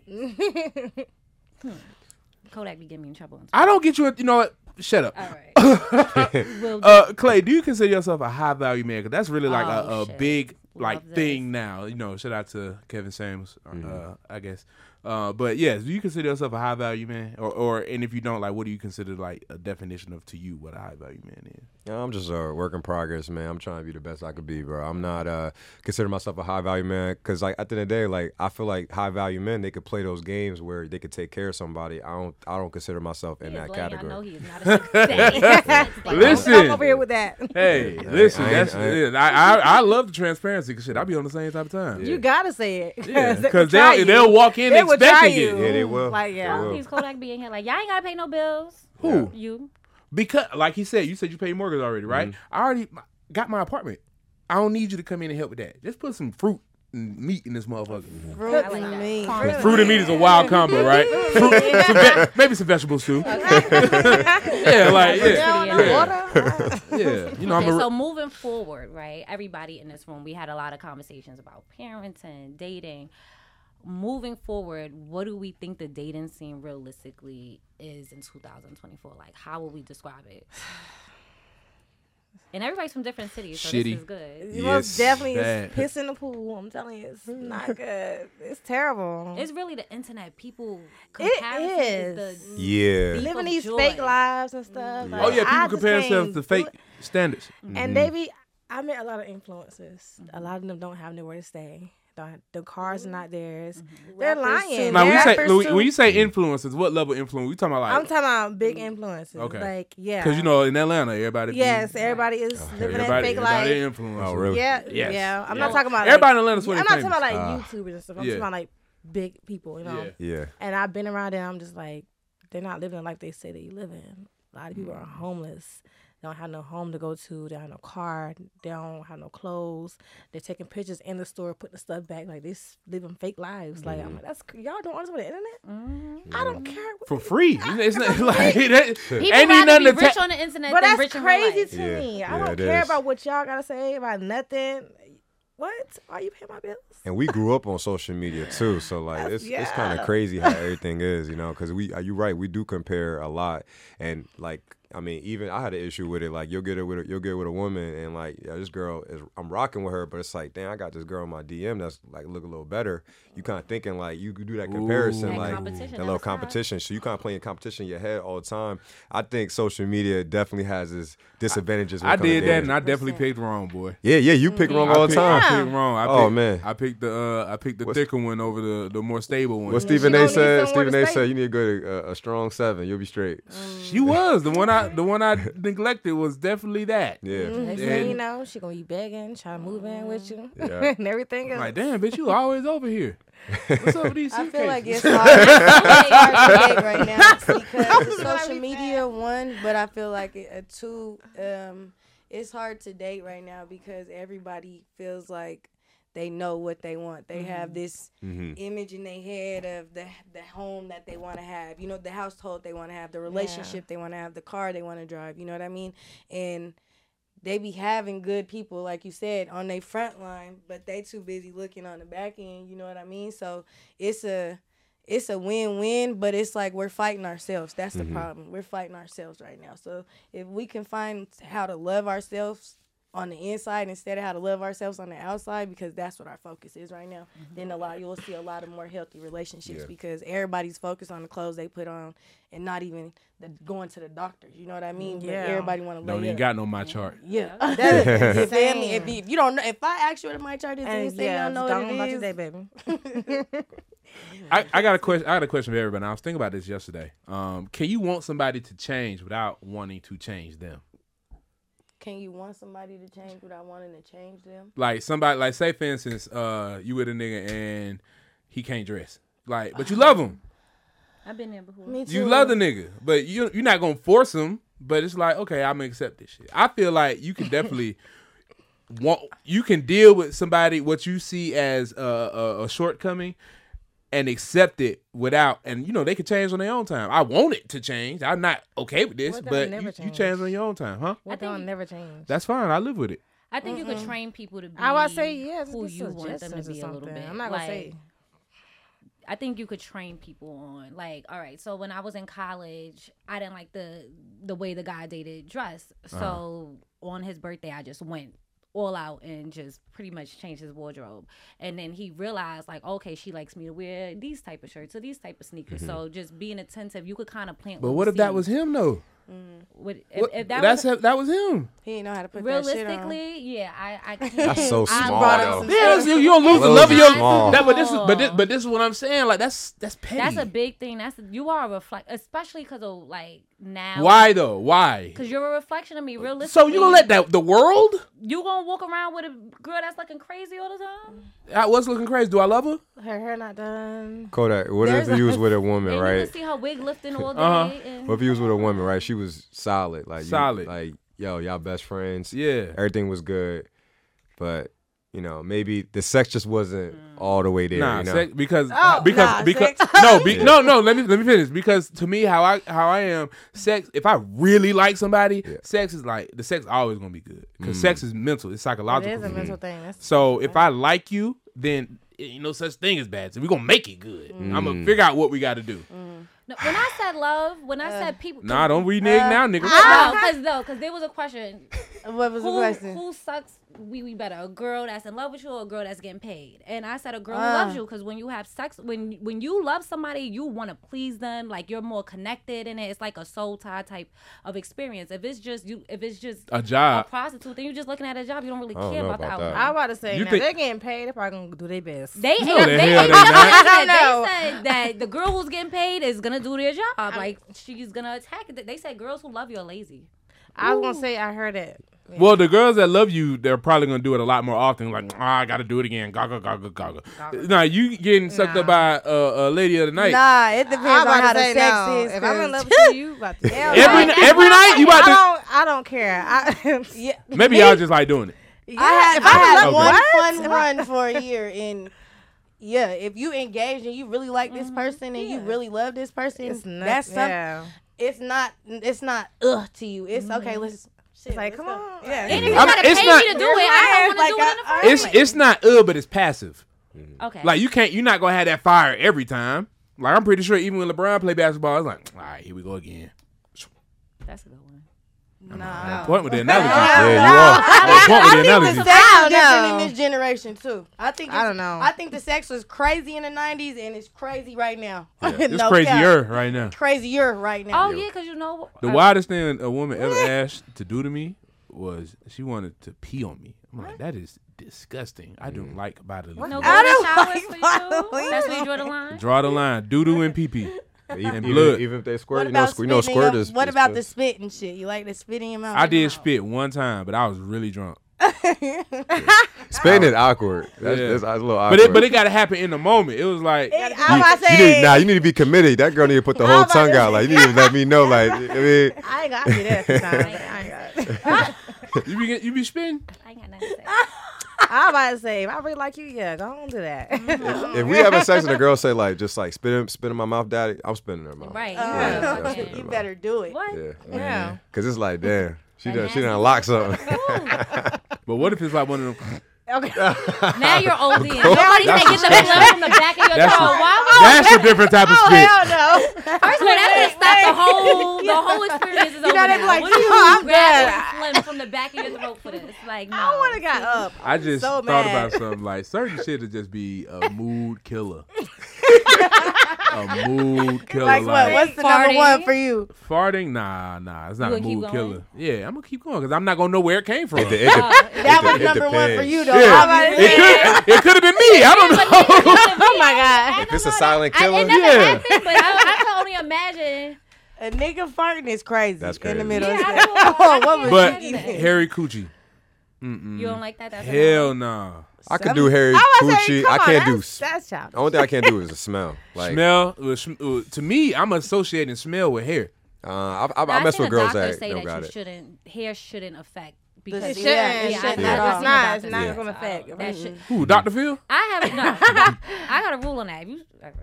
Hmm. Kodak be getting me in trouble. On Twitter. I don't get you. A, you know what? Shut up. All right. Will do. Uh, Clay, do you consider yourself a high value man? Because that's really like a, Oh, a shit. big like Love this. thing now. You know, shout out to Kevin Samuels, uh, I guess. Uh, but yes, do you consider yourself a high value man, or, or and if you don't, like, what do you consider like a definition of to you what a high value man is? Yeah, I'm just a work in progress, man. I'm trying to be the best I could be, bro. I'm not uh consider myself a high value man because, like, at the end of the day, like, I feel like high value men, they could play those games where they could take care of somebody. I don't I don't consider myself in Yeah, that boy, I know category. he is not a success. Listen. Come over here with that. Hey, listen, I ain't- that's I ain't- I, I I love the transparency because shit, I be on the same type of time. You gotta say it. Yeah, They because will try they'll you. they'll walk in They will try expecting you. it. Yeah, they will. Like, yeah. They will. He's Kodak being here like, y'all ain't gotta pay no bills. Who? You. Because, like he said, you said you paid mortgage already, right? Mm-hmm. I already got my apartment. I don't need you to come in and help with that. Just put some fruit and meat in this motherfucker. Fruit I like and that. meat. Farm Fruit and meat is a wild combo, right? Fruit, some ve- maybe some vegetables too. yeah, like yeah, Yeah, yeah, yeah. You know, Okay, I'm a. so moving forward, right? Everybody in this room, we had a lot of conversations about parenting, dating. Moving forward, what do we think the dating scene realistically is in two thousand twenty-four? Like, how will we describe it? And everybody's from different cities, so Shitty. this is good. It Yes, most definitely bad. is piss in the pool. I'm telling you, it's not good. It's terrible. It's really the internet. People It comparison is. is the Yeah. Thief Living of these joy. fake lives and stuff. Oh Like, yeah, I people just compare themselves can't to do fake it. standards. And they be, I met a lot of influencers. A lot of them don't have nowhere to stay. Don't- The cars are not theirs. They're Rappers, lying. too. Now when you say Rappers, Louis, too. when you say influencers, what level influence? We talking about I'm like talking about big influencers. Okay. Like, yeah. because you know in Atlanta everybody. be- Yes, everybody is living that everybody, fake everybody life. influencer. Oh, really? Yeah, Yes. yeah. I'm Yeah. not talking about Everybody like, in Atlanta's I'm what not they talking about like famous. YouTubers and stuff. I'm yeah. talking about like big people, you know. Yeah. Yeah. And I've been around them. I'm just like, they're not living like they say they living. A lot of people are homeless. They don't have no home to go to. They don't have no car. They don't have no clothes. They're taking pictures in the store, putting the stuff back. Like, they s- living fake lives. Like, I'm like, that's cr- y'all don't understand the internet. I don't care. What, For free. It's not like that. People Ain't even rather nothing be to rich ta- on the internet but than that's rich in real crazy life. to Yeah. me. I Yeah, don't it care is. about what y'all gotta say about nothing. What? Why you pay my bills? And we grew up on social media too, so like it's it's kind yeah. of crazy how everything is, you know, because we are you right, we do compare a lot, and like I mean, even I had an issue with it. Like you'll get it with a, you'll get it with a woman, and like yeah, this girl is I'm rocking with her, but it's like damn, I got this girl in my D M that's like look a little better. You kind of thinking like you could do that comparison, That like competition, that that little was hard. competition. So you kind of playing competition in your head all the time. I think social media definitely has its disadvantages. When I it comes to did that, dating. and I definitely picked wrong, boy. yeah, yeah, you pick wrong I all the picked, time. I picked wrong. I Oh, picked, man. I picked the uh, I picked the What's- thicker one over the, the more stable one. What Stephen she A. gonna need said, somewhere Stephen to A. stay. said you need to go to uh, a strong seven. You'll be straight. She was the one I the one I neglected was definitely that. Yeah. Next Yeah. thing you know, she gonna be begging, trying to move in with you, Yeah. and everything else. Like damn, bitch, you always over here. What's up with these I suitcases? feel like it's hard, it's hard to date right now because the gonna social be media one, but I feel like it, uh, two, um, it's hard to date right now because everybody feels like they know what they want. They have this image in their head of the the home that they want to have, you know, the household they want to have, the relationship they want to have, the car they want to drive. You know what I mean? And they be having good people, like you said, on their front line, but they too busy looking on the back end. You know what I mean? So it's a it's a win-win, but it's like we're fighting ourselves. That's the problem. We're fighting ourselves right now. So if we can find how to love ourselves on the inside instead of how to love ourselves on the outside, because that's what our focus is right now, mm-hmm. then a lot you'll see a lot of more healthy relationships yeah. because everybody's focused on the clothes they put on and not even the going to the doctor. You know what I mean? Yeah. But everybody want to. Don't even got no my chart. Yeah, that is, you feel me? If you, if you don't know, if I ask you what my chart is, and you say yeah, you don't know don't what it about is, your day, baby. I, I got a question. I got a question for everybody. I was thinking about this yesterday. Um, can you want somebody to change without wanting to change them? Can you want somebody to change without wanting to change them? Like somebody, like say for instance, uh, you with a nigga and he can't dress, like, but you love him. I've been there before. Me too. You love the nigga, but you you're not gonna force him. But it's like, okay, I'm gonna accept this shit. I feel like you can definitely want. You can deal with somebody what you see as a, a, a shortcoming and accept it without, and you know they can change on their own time. I want it to change. I'm not okay with this, What but never you, you change? change on your own time, huh? What think- don't never change. That's fine. I live with it. I think you could train people to be I would say yes. who you want them to be a little bit. I'm not gonna Like, say. I think you could train people on, like, all right, so when I was in college, I didn't like the the way the guy dated dress. So uh-huh. on his birthday, I just went all out and just pretty much changed his wardrobe. And then he realized, like, okay, she likes me to wear these type of shirts or these type of sneakers. Mm-hmm. So just being attentive, you could kind of plant. But what if that was him, though? Mm. What, if, What, if that that's was him, that was him. He didn't know how to put that shit on. realistically, yeah, I, I can't. That's so I small, brought though. up some Yeah, stuff. you, you don't lose the Those love of are your. small. That, but this is, but this, but this is what I'm saying. Like that's that's petty. That's a big thing. That's you are a reflect, especially because of like now. Why though? Why? Because you're a reflection of me. Realistically, So you gonna let that the world? You gonna walk around with a girl that's looking crazy all the time? I was looking crazy. Do I love her? Her hair not done. Kodak, what There's if you was a- with a woman, And you right? can see her wig lifting all day. Uh-huh. And, What if you was with a woman, right? She was solid, like you- Solid. like yo, y'all best friends. Yeah. Everything was good, but you know, maybe the sex just wasn't all the way there. Nah, you know? sex, because Oh, because nah, because sex. no be, no no let me let me finish, because to me how I how I am, sex, if I really like somebody, Yeah. sex is like the sex always gonna be good, because sex is mental, it's It psychological. is a for me. mental thing. That's So if I like you, then ain't no such thing as bad. So we gonna make it good. I'm gonna figure out what we got to do. No, when I said love, when I said people, Nah, don't renege now, nigga. no, because no, because there was a question. What was the Who, question? who sucks wee wee better, a girl that's in love with you or a girl that's getting paid? And I said a girl Uh. who loves you, because when you have sex, when when you love somebody, you want to please them, like you're more connected in it. It's like a soul tie type of experience. If it's just you, if it's just A a job. prostitute, then you're just looking at a job. You don't really I don't care know about the about that. outcome. I was about to say. You Now, think- they're getting paid. They're probably gonna do their best. They, No, ain't the they, hell ain't they never not. said, No. they said that the girl who's getting paid is gonna do their job. Like she's gonna attack it. They said girls who love you are lazy. I was gonna say I heard it. Yeah. Well, the girls that love you, they're probably gonna do it a lot more often. Like, ah, I gotta do it again. Gaga, gaga, gaga. Nah, you getting sucked up by a, a lady of the night. Nah, it depends I'm on about how to the say sex no. is. If I'm in 'cause- love with you, you about to Hell Every no. every night you I about don't. I don't care. I, Yeah. to. Maybe y'all just like doing it. yeah, I had, if I I'm in had love- one what? fun run for a year, and yeah, if you engage and you really like this person and you really love this person, It's not. that's something. yeah. It's not. It's not ugh to you. It's okay. Let's. Shit, It's like, let's come go. on. Yeah. And if you I mean, gotta it's pay not- me to do it, I don't want to Like, do it in the I- first It's place. it's not uh, but it's passive. Okay. Like you can't, you're not gonna have that fire every time. Like I'm pretty sure even when LeBron play basketball, it's like, all right, here we go again. That's a good one. Nah. Point with the analogy. Yeah, you are. Point with the I think analogy. the sex I is don't different know. in this generation too. I think I it's- don't know. I think the sex was crazy in the nineties and it's crazy right now. It's No crazier cap. right now. Crazier right now. Oh yeah, because you know The uh, wildest thing a woman ever asked to do to me was she wanted to pee on me. I'm like, that is disgusting. I don't like bodily. no fluids. golden don't showers like for you. following That's where you draw the line. Draw the line. Doo doo and pee pee. Even, And even- blood. even if they What squirt, you know, about squirt, you know, spitting in squirt your- is. What is about good. the spit and shit? You like the spit in your mouth? I did spit one time, but I was really drunk. Spitting is awkward. That's, Yeah. that's, that's a little But awkward. it but it gotta happen in the moment. It was like I'm you, about to you say. need, nah, you need to be committed. That girl need to put the I'm whole about tongue to out. Like you need to let me know. Like I mean, I ain't got to do that sometimes. I ain't got it. you be you be spitting. I ain't got nothing to say. I'm about to say, if I really like you, yeah, go on do that. if we having sex and the girl say like just like spit in, spit in my mouth, daddy, I'm spitting in her mouth. Right. Uh, Yeah. Yeah, fucking- You better do it. What? Yeah, Yeah. because it's like damn, she That done she nasty done lock something. But what if it's like one of them Okay. Now you're O D. Nobody said get the blood from the back of your That's throat. a- Why would That's a different type of Oh spit. hell no! First of all, that's gonna stop the whole the whole experience is over know, they be now. like, What do you "Oh, I'm grab dead." Slim from the back of your throat for this? Like, no. I would have got up. I just so thought mad. about something like certain shit to just be a mood killer. A mood killer. Like what? What's the Farting. number one for you? Farting? Nah, nah. It's not You a gonna keep mood going? killer. Yeah, I'm gonna keep going because I'm not gonna know where it came from. It, de- it, de- That it, was de- it number one for depends. you though. Yeah. obviously. It could. It could have been me. I don't know. Oh my god! If it's a silent I, killer, it never Yeah. happened, but I, I can only imagine. A nigga farting is crazy. That's In the crazy. middle. Yeah, of I the- don't- oh, what was But you eating? Harry Coochie. Mm-mm. You don't like that? That's a Hell nah. I could do Harry I was Coochie. saying, I come on, can't do. that's, that's childish. The only thing I can't do is the smell. Like, Smell. uh, sm- uh, To me, I'm associating smell with hair. uh, I, I, Now, I mess seen with a girls doctor that say don't that got you it. shouldn't hair shouldn't affect because It It shouldn't. shouldn't. Yeah, It it shouldn't. shouldn't It's at all. not. It's not Yeah. going to affect. That shit. Who? Doctor Phil? I have no. I got a rule on that. If you,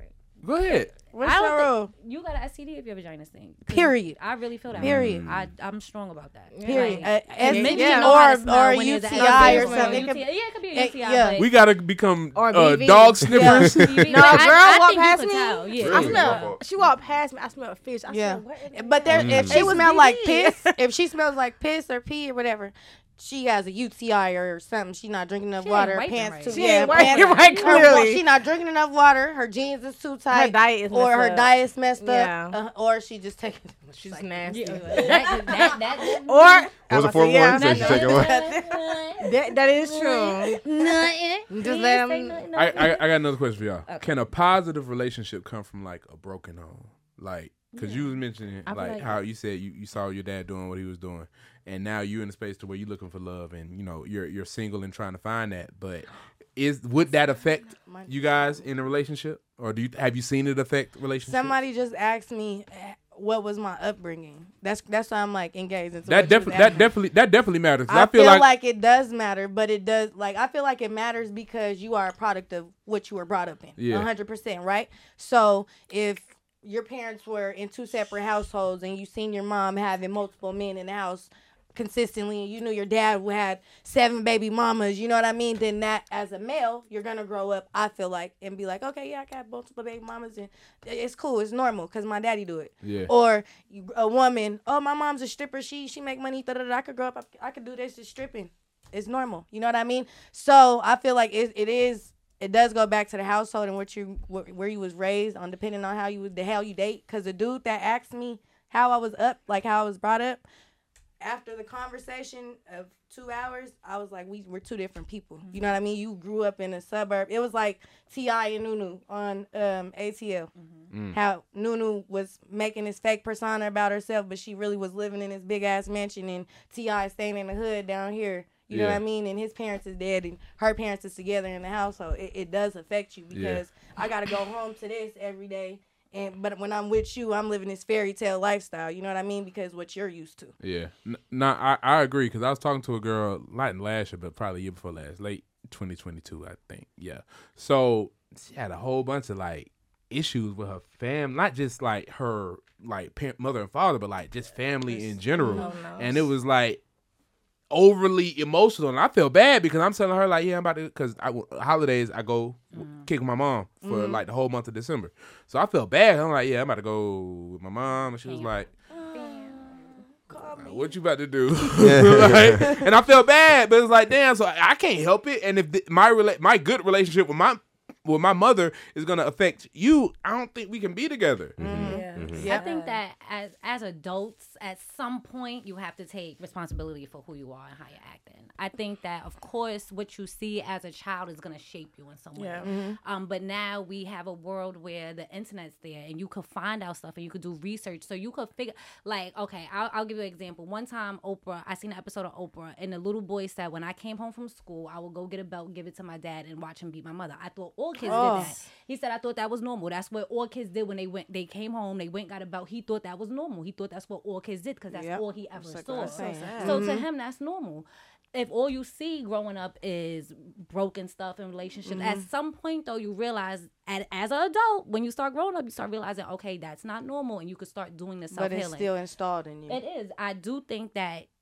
Go ahead. What's I your don't rule? think you got an S T D if your vagina stink. Period. I really feel that. Period. I I'm strong about that. Period. Like, Uh, S- men yeah. should know how to or smell or when U there's T an I or S T D. something. It could- Yeah, it could be eh, a U T I. yeah. but We gotta become Or uh, B V. dog sniffers. B V, No, but a I- girl I walked think you past could me. tell, yeah. I Really? smell. She walked past me. I smell fish. I Yeah. said, what is But there, if she It was smells like B V. piss, if she smells like piss or pee or whatever, she has a U T I or something. She's not drinking enough She ain't water. Her wiping pants right. too. She yeah, ain't wiping pants- right, her wa- clearly. She not drinking enough water. Her jeans is too tight. Her diet is or messed her up. diet's messed Yeah. up. Uh, or she just taking. She's nasty. that, that, that, that, Or What was I'ma the fourth say, yeah, one? You said she taking what? That, that is true. Nothing. Just He let ain't say him- nothing, I, nothing. I I got another question for y'all. Can a positive relationship come from like a broken home? Like, cause you was mentioning I feel like like- how you said you, you saw your dad doing what he was doing, and now you're in a space to where you're looking for love, and you know you're you're single and trying to find that. But is would that affect you guys in a relationship, or do you have you seen it affect relationships? Somebody just asked me eh, what was my upbringing. That's that's why I'm like engaged into that what you was definitely that asking. definitely that definitely matters. 'Cause I, I, feel, feel like, like, it does matter, but it does like I feel like it matters because you are a product of what you were brought up in. Yeah. A hundred percent, right? So if your parents were in two separate households and you seen your mom having multiple men in the house consistently, and you knew your dad had seven baby mamas, you know what I mean? Then that as a male, you're gonna grow up, I feel like, and be like, okay, yeah, I got multiple baby mamas, and it's cool, it's normal, cause my daddy do it. Yeah. Or you- a woman, oh, my mom's a stripper, she she make money, da da da. I could grow up, I, I could do this, just stripping. It's normal, you know what I mean? So I feel like it it is. It does go back to the household and what you wh- where you was raised on, depending on how you the hell you date. Cause the dude that asked me how I was up, like how I was brought up, after the conversation of two hours, I was like, we we're two different people. You know what I mean? You grew up in a suburb. It was like T I and Nunu on um, A T L. How Nunu was making this fake persona about herself, but she really was living in this big ass mansion, and T I staying in the hood down here. You know Yeah. what I mean? And his parents is dead, and her parents is together in the household. It, it does affect you because I gotta go home to this every day. And but when I'm with you, I'm living this fairy tale lifestyle. You know what I mean? Because what you're used to. Yeah, N- nah, I, I agree because I was talking to a girl not last year, but probably year before last, late twenty twenty-two, I think. Yeah, so she had a whole bunch of like issues with her fam, not just like her like parent, mother and father, but like just family in general. And it was like overly emotional, and I feel bad because I'm telling her like, yeah, I'm about to, because I holidays I go kick with my mom for like the whole month of December, so I feel bad. I'm like, yeah, I'm about to go with my mom, and she was like, what you about to do? Like, and I felt bad, but it's like, damn, so I, I can't help it. And if the, my rela- my good relationship with my with my mother is gonna affect you, I don't think we can be together. I think that as as adults, at some point, you have to take responsibility for who you are and how you're acting. I think that, of course, what you see as a child is going to shape you in some way. Yeah. Um, but now we have a world where the internet's there, and you could find out stuff, and you could do research, so you could figure. Like, okay, I'll, I'll give you an example. One time, Oprah, I seen an episode of Oprah, and the little boy said, when I came home from school, I would go get a belt, give it to my dad, and watch him beat my mother. I thought all kids Oh. did that. He said, I thought that was normal. That's what all kids did when they went. They came home, they went got a belt. He thought that was normal. He thought that's what all kids did because that's Yep. all he ever That's like saw. what I was saying. So So Mm-hmm. to him, that's normal. If all you see growing up is broken stuff in relationships, at Mm-hmm. some point though, you realize, at, as an adult, when you start growing up, you start realizing, okay, that's not normal, and you could start doing the self But it's healing. still installed in you. It is. I do think that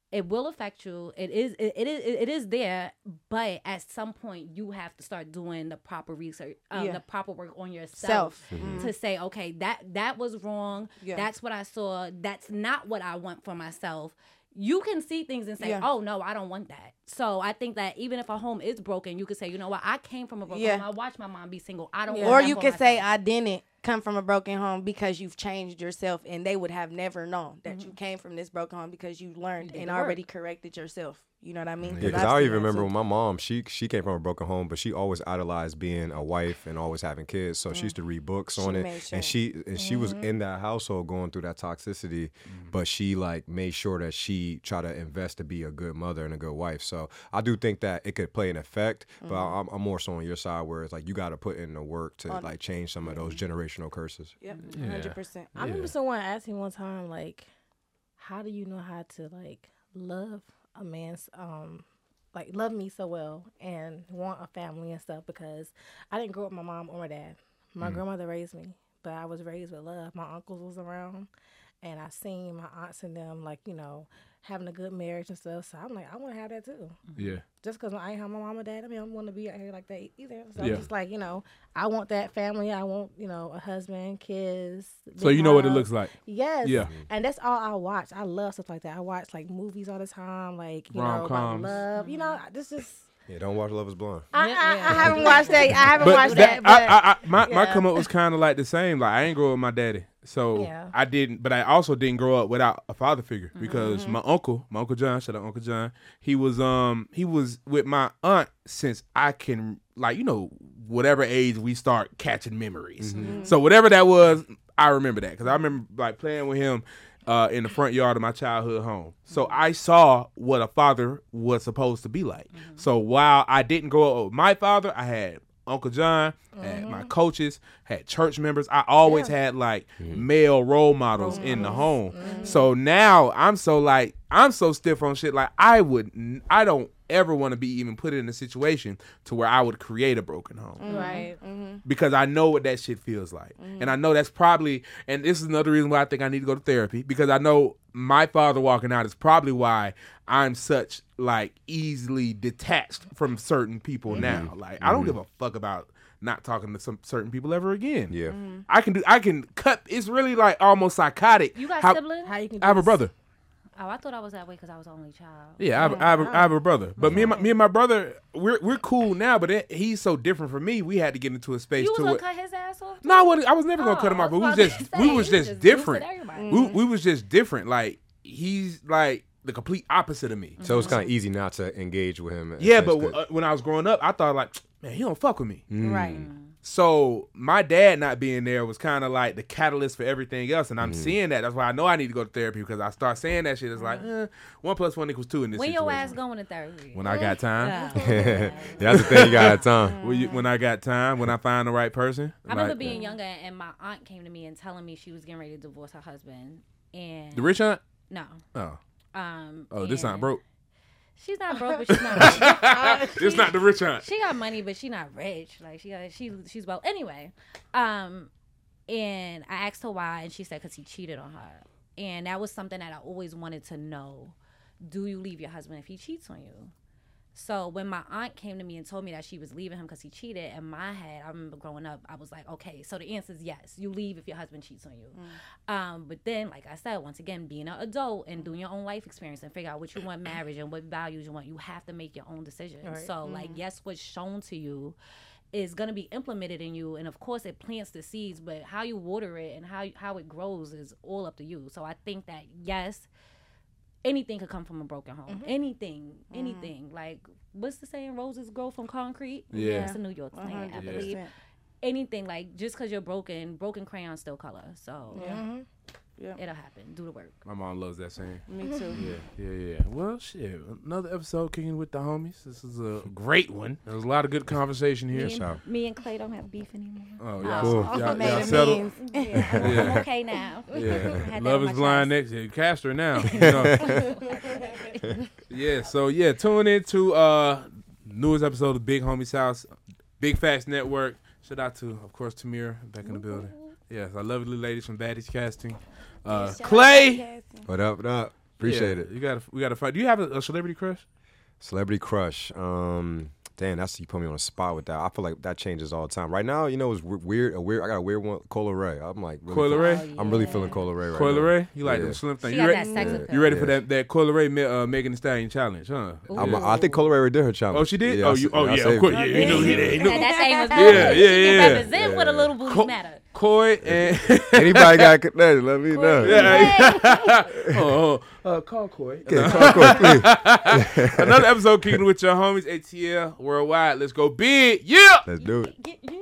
it will affect you. It is it, it is it is there, but at some point you have to start doing the proper research, um, Yeah. the proper work on yourself Self. Mm-hmm. to say, okay, that that was wrong. Yeah. That's what I saw. That's not what I want for myself. You can see things and say, Yeah. oh, no, I don't want that. So I think that even if a home is broken, you could say, you know what, I came from a broken Yeah. home. I watched my mom be single. I don't Yeah. want Or that you for could say, myself. I didn't come from a broken home because you've changed yourself, and they would have never known that you came from this broken home because you learned did and the work. already corrected yourself. You know what I mean? Yeah, because I've I seen even that remember too. when my mom, she she came from a broken home, but she always idolized being a wife and always having kids. So she used to read books She on it, made sure. and she and she was in that household going through that toxicity, but she like made sure that she tried to invest to be a good mother and a good wife. So I do think that it could play an effect, but I'm, I'm more so on your side where it's like you got to put in the work to On- like change some of those generational curses. Yep, one hundred percent. I remember someone asked me one time, like, how do you know how to like love a man's um like love me so well and want a family and stuff, because I didn't grow up with my mom or my dad. My grandmother raised me, but I was raised with love. My uncles was around, and I seen my aunts and them like, you know, having a good marriage and stuff. So I'm like, I want to have that too. Yeah. Just because I ain't have my mom and dad, I mean, I don't want to be out here like that either. So Yeah. I'm just like, you know, I want that family. I want, you know, a husband, kids. So big you know what it house. looks like. Yes. Yeah. And that's all I watch. I love stuff like that. I watch like movies all the time, like, you know, about Rom-coms. love. You know, this just. Yeah, don't watch Love Is Blind. I, I, Yeah. I haven't watched that. I haven't But watched that, that. But I, I, I, my, my yeah. come up was kind of like the same. Like I ain't grow up with my daddy, so Yeah. I didn't. But I also didn't grow up without a father figure because Mm-hmm. my uncle, my uncle John, shout out Uncle John. He was um he was with my aunt since I can like you know whatever age we start catching memories. So whatever that was, I remember that because I remember like playing with him. Uh, in the front yard of my childhood home. So I saw what a father was supposed to be like. So while I didn't grow up with my father, I had Uncle John, had my coaches, had church members. I always had like male role models in the home. So now I'm so like, I'm so stiff on shit. Like I would, n- I don't ever want to be even put in a situation to where I would create a broken home right. because I know what that shit feels like. And I know that's probably, and this is another reason why I think I need to go to therapy, because I know my father walking out is probably why I'm such like easily detached from certain people now. Like I don't give a fuck about not talking to some certain people ever again. Yeah. I can do, I can cut, it's really like almost psychotic. You got how- siblings? How you can I have a brother. Oh, I thought I was that way because I was the only child. Yeah, I have, I have, a, I have a brother, but me and my, me and my brother, we're we're cool now. But it, he's so different from me. We had to get into a space You was to gonna it. cut his ass off? No, I wasn't. I was never gonna Oh, cut him I off. But we was was about just to we say, was you just just different. boosted everybody. We we was just different. Like he's like the complete opposite of me. So it's kind of easy not to engage with him. in a Yeah, sense, but 'cause- w- uh, when I was growing up, I thought like, man, he don't fuck with me. Right. So my dad not being there was kind of like the catalyst for everything else, and I'm seeing that. That's why I know I need to go to therapy because I start saying that shit. It's like eh, one plus one equals two in this When situation. your ass going to therapy? When I got time. Yeah. That's the thing you got at time. When, you, when I got time, when I find the right person. I remember like- being younger and my aunt came to me and telling me she was getting ready to divorce her husband. And the rich aunt. no, Oh, um, oh, this and aunt broke. She's not broke, but she's not rich. This not the rich aunt. She got money, but she not rich. Like she got, she she's well. Anyway, um, and I asked her why, and she said because he cheated on her, and that was something that I always wanted to know. Do you leave your husband if he cheats on you? So when my aunt came to me and told me that she was leaving him because he cheated, in my head, I remember growing up, I was like, okay, so the answer is yes. You leave if your husband cheats on you. Um, but then, like I said, once again, being an adult and doing your own life experience and figure out what you want marriage and what values you want, you have to make your own decisions. Right. So, like, yes, what's shown to you is going to be implemented in you. And, of course, it plants the seeds, but how you water it and how, how it grows is all up to you. So I think that, yes, anything could come from a broken home. Anything, anything. Like, what's the saying? Roses grow from concrete. Yeah. It's a New York thing, I one hundred believe. percent. Anything, like, just because you're broken, broken crayons still color. So Mhm. Yeah. it'll happen. Do the work. My mom loves that saying. Me too. Yeah, yeah, yeah. Well, shit. Another episode kicking with the homies. This is a great one. There was a lot of good conversation here. Me Shout. and, me and Clay don't have beef anymore. Oh, y'all, Cool. y'all, y'all, Made settled. amends. Yeah, I'm Yeah. okay now. Yeah, Had that Love on is my blind chest. next. Yeah, cast her now. You know? Yeah. So yeah, tune into uh newest episode of Big Homie's House, Big Facts Network. Shout out to, of course, Tamir back in the building. Yes, our lovely ladies from Baddies Casting. Uh, Clay, What up, what up? Appreciate Yeah, it. You gotta, we gotta find. Do you have a, a celebrity crush? Celebrity crush. Um, damn, that's you put me on a spot with that. I feel like that changes all the time. Right now, you know, it's w- weird. A weird. I got a weird one. Cola Ray. I'm like, really Coila feel- Ray? I'm really feeling Cola Ray right Coila now. Ray? You like Yeah. them slim things? She You, got re- that sex Yeah. appeal. you ready for Yeah. that that Coila Ray uh, Megan Thee Stallion challenge, huh? I'm, I think Cola Ray did her challenge. Oh, she did? Yeah, Oh, I you- sa- oh, I yeah, of saved course, it. yeah, you know he did. That, that thing was Yeah, good. yeah, She yeah. can represent with a little booty Co- matter. Coy and Anybody got connected? Let me know. yeah, oh, oh, uh, call Coy. Yeah, call Coy, please. Another episode kicking with your homies, A T L Worldwide. Let's go big, yeah. Let's do it. Get you.